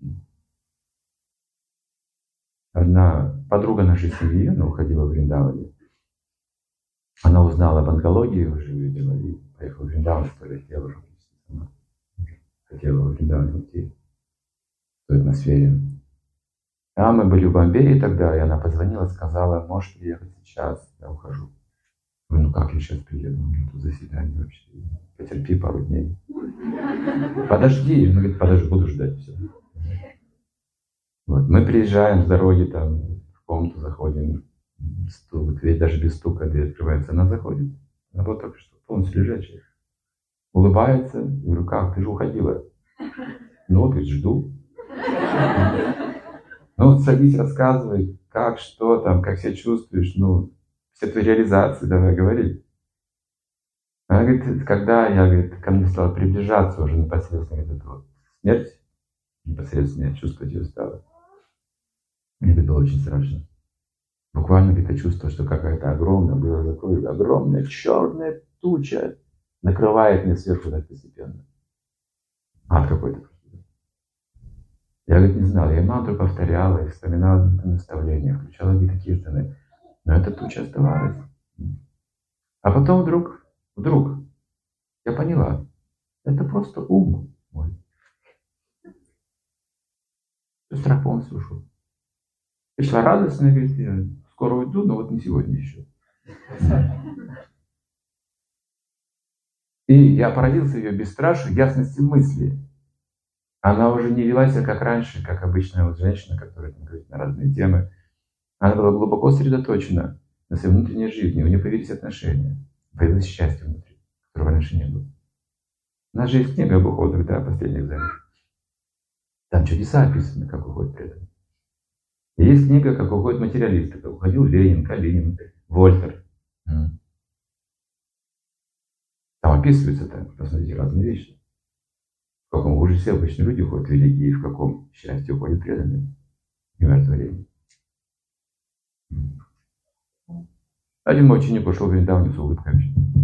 Одна подруга нашей семьи, она уходила в Вриндаване, она узнала об онкологии, уже видела, и поехала в Вриндаван, что хотела уже. Хотела в Вриндаван уйти в той атмосфере. А мы были в Бомбее тогда, и она позвонила, сказала, можешь приехать сейчас, я ухожу. Я говорю, ну как я сейчас приеду, у меня тут заседание вообще, потерпи пару дней. Подожди, она говорит, подожди, буду ждать, все. Вот. Мы приезжаем с дороги, там, в комнату заходим, стук, дверь даже без стука, дверь открывается, она заходит. Она была только что полностью лежачая. Улыбается, я говорю, как, ты же уходила. Ну вот, жду. Ну вот садись, рассказывай, как, что там, как себя чувствуешь, ну, все твои реализации, давай, говори. Она говорит, когда я, говорит, ко мне стала приближаться уже непосредственно, говорит, вот, смерть, непосредственно я чувствовать ее стала. Мне это было очень страшно. Буквально где-то чувствовал, что какая-то огромная, было такое, огромная черная туча накрывает меня сверху так постепенно. Ад какой-то. Я, говорит, не знал. Я мантру повторяла и вспоминала наставления, включала какие-то киртаны. Но эта туча оставалась. А потом вдруг я поняла, это просто ум мой. Страх полностью ушел. Пришла радостная, говорит, я скоро уйду, но вот не сегодня еще. И я поразился ее бесстрашию, ясности мысли. Она уже не вела себя как раньше, как обычная вот женщина, которая говорит на разные темы. Она была глубоко сосредоточена на своей внутренней жизни. У нее появились отношения, появилось счастье внутри, которого раньше не было. У нас же есть книга об уходах, да, последних занятий. Там чудеса описаны, как уходит преданный. И есть книга, как уходят материалисты, как уходил Ленин, Калинин, Вольтер. Там описываются, там, посмотрите, разные вещи. В каком ужасе обычно люди уходят великие, в каком счастье уходят преданные. И мертворение. Один мой ученик ушел в Вриндаван с улыбкой.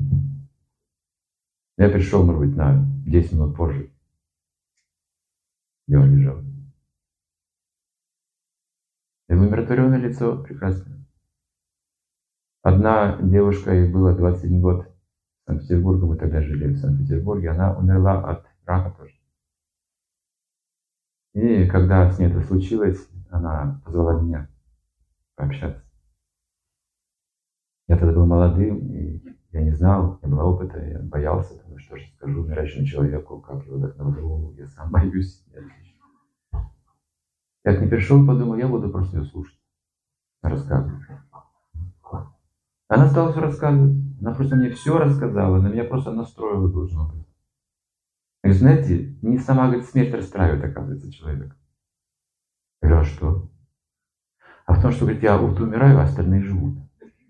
Я пришел, может быть, на 10 минут позже, где он лежал. Его умиротворенное лицо прекрасное. Одна девушка, ей было 21 год, в Санкт-Петербурге, мы тогда жили в Санкт-Петербурге, она умерла от рака тоже. И когда с ней это случилось, она позвала меня пообщаться. Я тогда был молодым, и я не знал, не было опыта, я боялся, потому что же скажу умирающему человеку, как его вдохновлю, я сам боюсь. Я к ней пришел, подумал, я буду просто ее слушать, рассказывать. Она стала все рассказывать, она просто мне все рассказала, она меня просто настроила должным образом. И знаете, не сама, говорит, смерть расстраивает, оказывается, человека. Я говорю, а что? А в том, что, говорит, я вот умираю, а остальные живут.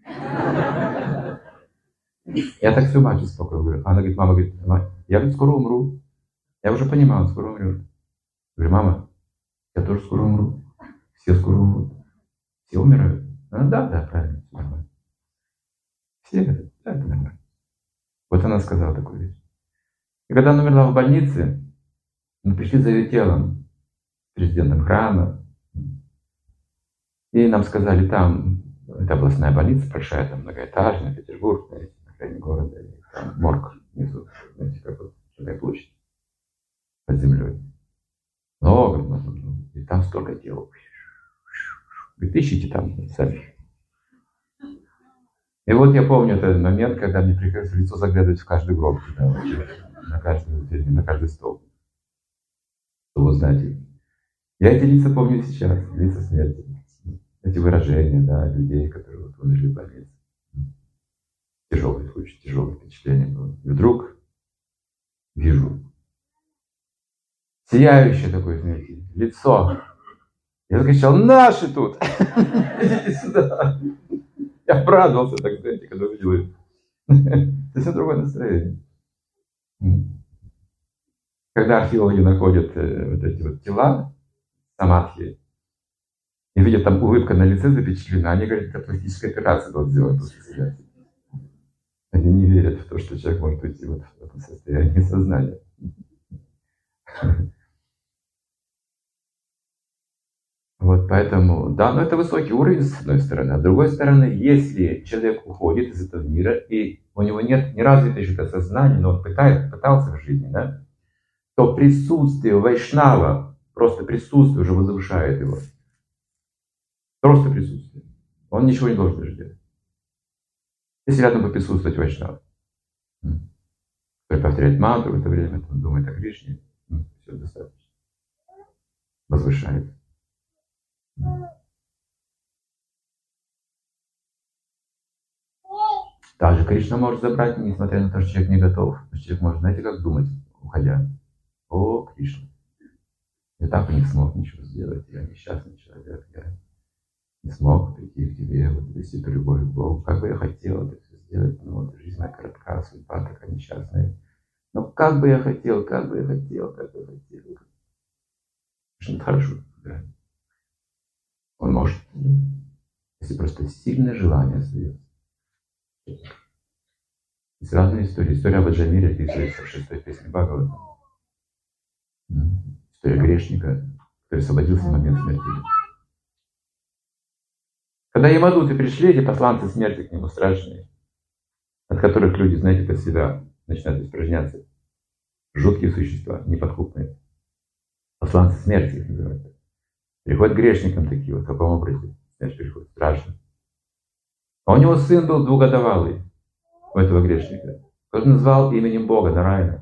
Я так все мать успокоил, говорю. Она говорит, мама, говорит, я, говорит, скоро умру. Я уже понимал, он скоро умрет. Я говорю, мама, я тоже скоро умру. Все скоро умрут. Все умирают. Она, да, правильно, все нормально. Все говорят, да, это нормально. Вот она сказала такую вещь. И когда она умерла в больнице, мы пришли за ее телом, президентом храма. И нам сказали, там, это областная больница большая, там многоэтажная, Петербург, знаете, на крайне города, и там морг внизу, знаете, как вот такая площадь под землей. Много, и там столько тел. Говорит, ищите там сами. И вот я помню этот момент, когда мне приходилось в лицо заглядывать в каждый гроб, да, на каждый стол. Чтобы узнать их. Я эти лица помню сейчас, лица смерти. Эти выражения, да, людей, которые вот умерли в больнице. Тяжелый случай, тяжелое впечатление было. И вдруг вижу сияющее такое, знаете, лицо Я закричал: наши тут! Идите сюда! Я обрадовался, так знаете, когда увидел их. Совсем другое настроение. Когда археологи находят вот эти вот тела самадхи и видят там улыбка на лице запечатлена, они говорят, это пластическая операция была сделана после себя. Они не верят в то, что человек может уйти вот в этом состоянии сознания. Вот поэтому, да, но это высокий уровень с одной стороны. А с другой стороны, если человек уходит из этого мира, и у него нет не развито еще это сознание, но он пытался в жизни, да, то присутствие вайшнава, просто присутствие уже возвышает его. Просто присутствие. Он ничего не должен даже делать. Если рядом поприсутствовать вайшнава, который повторяет мантру в это время, он думает о Кришне, все достаточно. Возвышает. Также Кришна может забрать, несмотря на то, что человек не готов. Но человек может, знаете, как думать, уходя? О, Кришна, я так и не смог ничего сделать, я несчастный человек, я не смог прийти к тебе, вот вести эту любовь к Богу. Как бы я хотел это все сделать, но вот жизнь моя коротка, судьба такая несчастная. Но как бы я хотел, как бы я хотел, как бы я хотел. Это хорошо, да. Он может, если просто сильное желание остается. Есть разные истории. История об Аджамире описывается в 6-й песне Бхагавата. История грешника, который освободился в момент смерти. Когда Ямадуты пришли, эти посланцы смерти к нему страшные, от которых люди, знаете, под себя начинают испражняться. Жуткие существа, неподкупные. Посланцы смерти их называют. Приходят к грешникам такие, вот в каком образе смерть приходит. Страшно. А у него сын был двухгодовалый, у этого грешника. Он назвал именем Бога, Нараяна.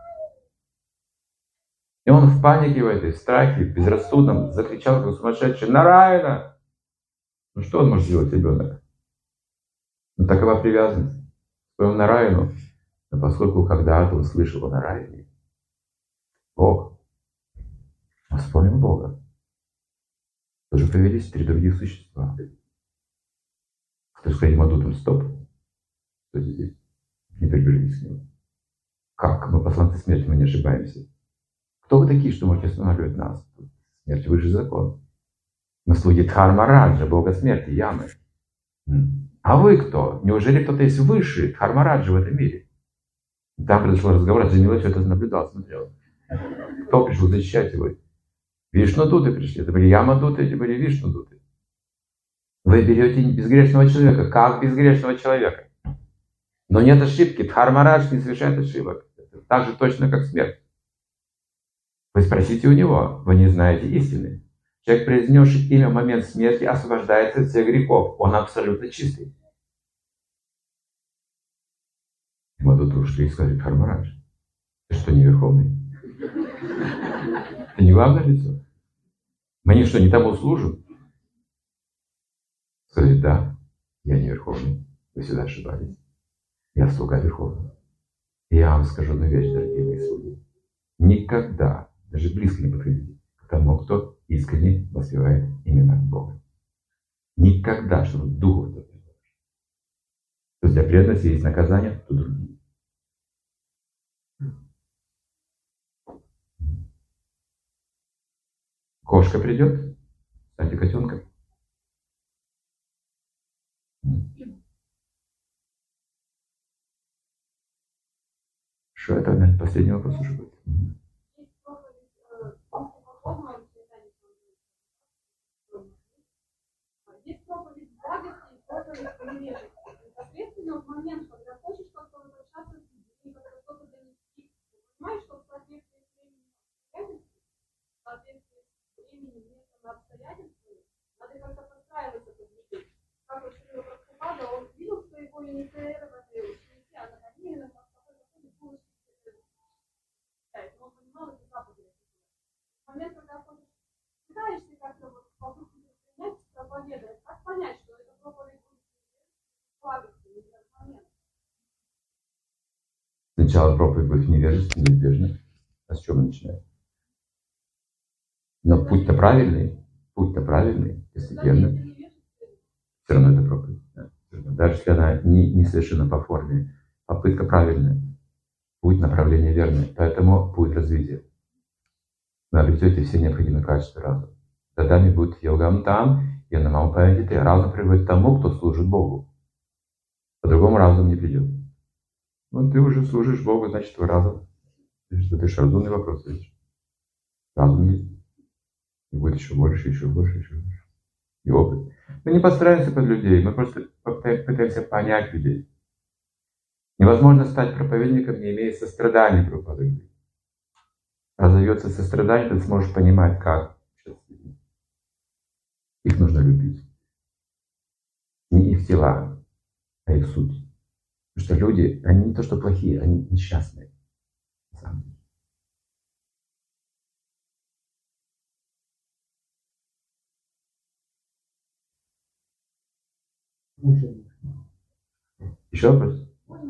И он в панике в этой, в страхе, безрассудном закричал, как сумасшедший: Нараяна! Ну что он может сделать, ребенок? Ну такова привязанность к своему Нараяну. Но поскольку когда-то он слышал о Нараяне, Бог, он вспомнил Бога. Тоже появились 3 других существа. Кто сказать Мадутам: стоп, стойте здесь, не приближайтесь к нему. Как? Мы посланцы смерти, мы не ошибаемся. Кто вы такие, что можете останавливать нас? Смерть выше закон. Мы слуги Дхармараджа, бога смерти, Ямы. А вы кто? Неужели кто-то есть выше Дхармараджа в этом мире? Там произошел разговор, а Джамила все это наблюдал, смотрел. Кто пришел защищать его? Вишнудуты пришли. Это были Ямадуты, эти были Вишнудуты. Вы берете безгрешного человека. Как безгрешного человека? Но нет ошибки. Дхармарадж не совершает ошибок. Это так же точно, как смерть. Вы спросите у него. Вы не знаете истины. Человек, произнесший имя в момент смерти, освобождается от всех грехов. Он абсолютно чистый. Ямадуты ушли и сказали: Дхармарадж, ты что, не верховный? Ты не главное лицо? Мы что, не тому служим? Сказали: да, я не верховный. Вы всегда ошибались. Я слуга верховного. И я вам скажу одну вещь, дорогие мои слуги. Никогда, даже близко не подходите к тому, кто искренне воспевает имена Бога. Никогда, чтобы духу это не было. То есть для преданности есть наказание, то другие. Кошка придет, станьте котенком. Что это, наверное, последний вопрос уже будет? Есть проповедь благости и проповедь невежества. Соответственно, в момент, когда хочешь как-то возвращаться с людьми, когда что-то донести, понимаешь, что в соответствии с временем, в соответствии с временем, местом и обстоятельствами, надо как-то подстраиваться под людей. Как вот Шрила Прабхупада, он видел своего юнитера в этой ученике, а на Камиле, на какой-то булочке, он понимал эти заповеди. В момент, когда хочешь, пытаешься как-то вот попытаться принять, проповедовать, как понять, что это проповедь будет благости, не в этот момент? Сначала проповедь будет в невежестве, неизбежно. А с чего мы начинаем? Но путь-то правильный. Путь-то правильный, постепенно. Все равно это проповедь. Да. Даже если она не совершена по форме, попытка правильная. Путь направления верный. Поэтому путь развития. Вы обретете все необходимые качества разума. Задами будет йогам там, янамам паядите. Разум приводит к тому, кто служит Богу. По-другому разум не придет. Ну, ты уже служишь Богу, значит, твой разум. Ты же разумный вопрос видишь. Разум есть. И будет еще больше, еще больше, еще больше. И опыт. Мы не подстраиваемся под людей, мы просто пытаемся понять людей. Невозможно стать проповедником, не имея сострадания к проповеднику. Разовьется сострадание, ты сможешь понимать, как. Их нужно любить. Не их тела, а их суть. Потому что люди, они не то что плохие, они несчастные. На самом деле. Еще вопрос?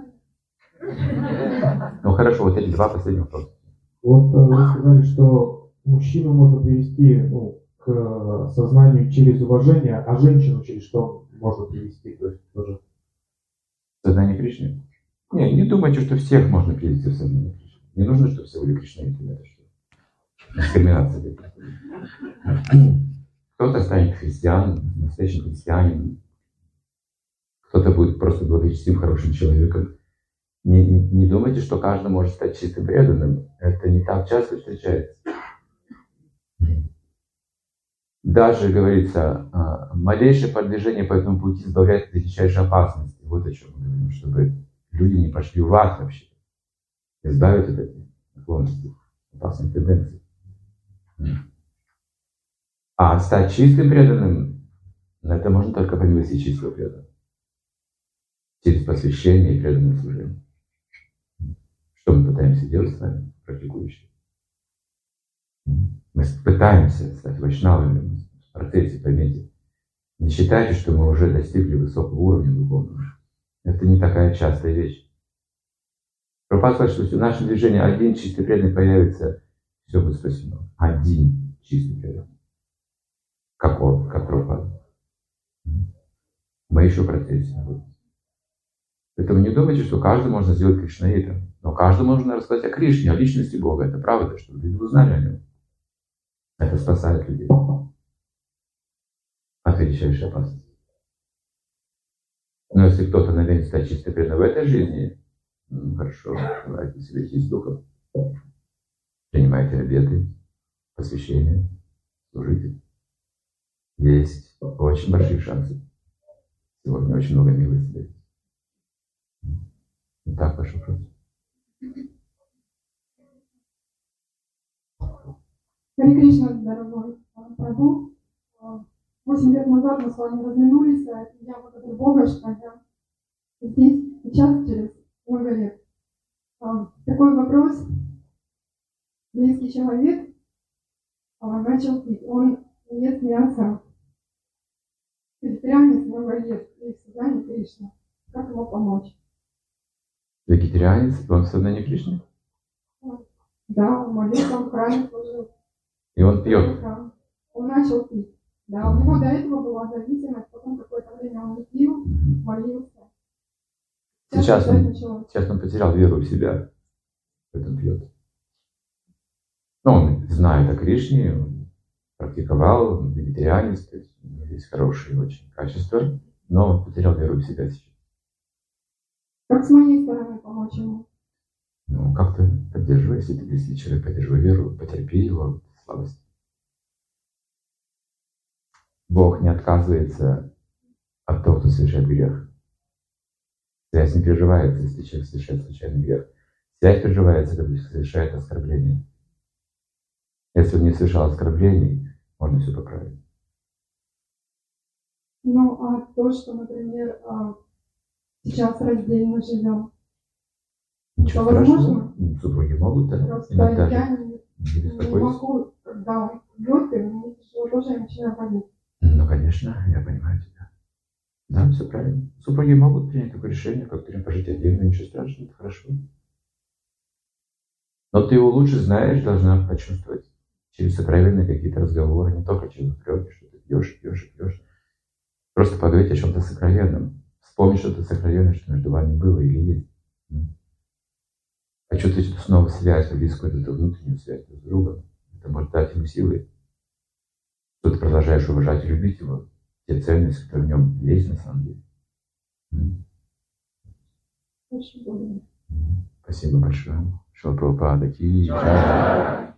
Ну хорошо, вот эти два последних вопроса. Вот вы сказали, что мужчину можно привести к сознанию через уважение, а женщину через что можно привести? То есть тоже. Сознание Кришны? Не думайте, что всех можно привести в сознание Кришны. Не нужно, чтобы все были кришнаитами. Это что? Дискриминация. Кто-то станет христианом, настоящим христианином. Кто-то будет просто благочестивым, хорошим человеком. Не думайте, что каждый может стать чистым преданным. Это не так часто встречается. Даже, говорится, малейшее продвижение по этому пути избавляет от величайшей опасности. Вот о чем мы говорим, чтобы люди не пошли в ад вообще. Избавить от этих наклонностей, опасных тенденций. А стать чистым преданным, это можно только по милости чистого преданного. Через посвящение и преданное служение. Что мы пытаемся делать с вами, практикующие? Мы пытаемся стать вайшнавами в процессе, поймите. Не считайте, что мы уже достигли высокого уровня духовного. Это не такая частая вещь. Прабхупада сказал, что если в нашем движении один чистый преданный появится, все будет спасено. Один чистый преданный. Как он, как Прабхупада. Мы еще в процессе. Поэтому не думайте, что каждый можно сделать кришнаитом. Но каждому нужно рассказать о Кришне, о личности Бога. Это правда, чтобы люди узнали о нем. Это спасает людей от величайшей опасности. Но если кто-то намерен стать чисто преданным в этой жизни, хорошо, давайте себе с духом. Принимайте обеты, посвящение, служите. Есть очень большие шансы. Сегодня очень много милости. Итак, ваш вопрос. Харе Кришна, дорогой Прабху. 8 лет назад мы с вами разминулись, и я благодарю Бога, что я здесь сейчас, через много лет. Такой вопрос. Близкий человек начал пить. Он ест мясо. Вегетарианец много ест. И в сознании Кришны. Как ему помочь? Вегетарианец, он в сознании Кришны? Да, он молился, он в храме служил. И он пьет? Он начал пить. Да, у него до этого была зависимость, потом какое-то время он пил, молился. Сейчас он потерял веру в себя, поэтому пьет. Но он знает о Кришне, он практиковал, он вегетарианец, то есть у него есть хорошие очень качества, но он потерял веру в себя сейчас. Как с моей стороны помочь ему? Ну, как-то поддерживай, если ты близкий человек, поддерживай веру, потерпи его слабость. Бог не отказывается от того, кто совершает грех. Связь не переживается, если человек совершает случайный грех. Связь переживается, когда человек совершает оскорбление. Если он не совершал оскорблений, можно все поправить. Ну, а то, что, например, сейчас раздельно живем, Ничего то страшного. возможно? Супруги могут, да? Просто Иногда я не не беспокойтесь. могу, когда он пьет, и мне тяжело, тоже я начинаю болеть. Ну, конечно, я понимаю тебя. Да, все правильно. Супруги могут принять такое решение, как время пожить отдельно, ничего страшного, это хорошо. Но ты его лучше знаешь, должна почувствовать. через сокровенные какие-то разговоры, не только через упреки, что ты пьешь. Просто поговорить о чем-то сокровенном. Вспомнить что-то сокровенное, что между вами было или есть. Почувствовать эту снова связь, близкую эту внутреннюю связь друг с другом. Это может дать ему силы. Что ты продолжаешь уважать и любить его. Те ценности, которые в нем есть на самом деле. Очень благодарна. Спасибо большое. Шила Прабхупада ки джай.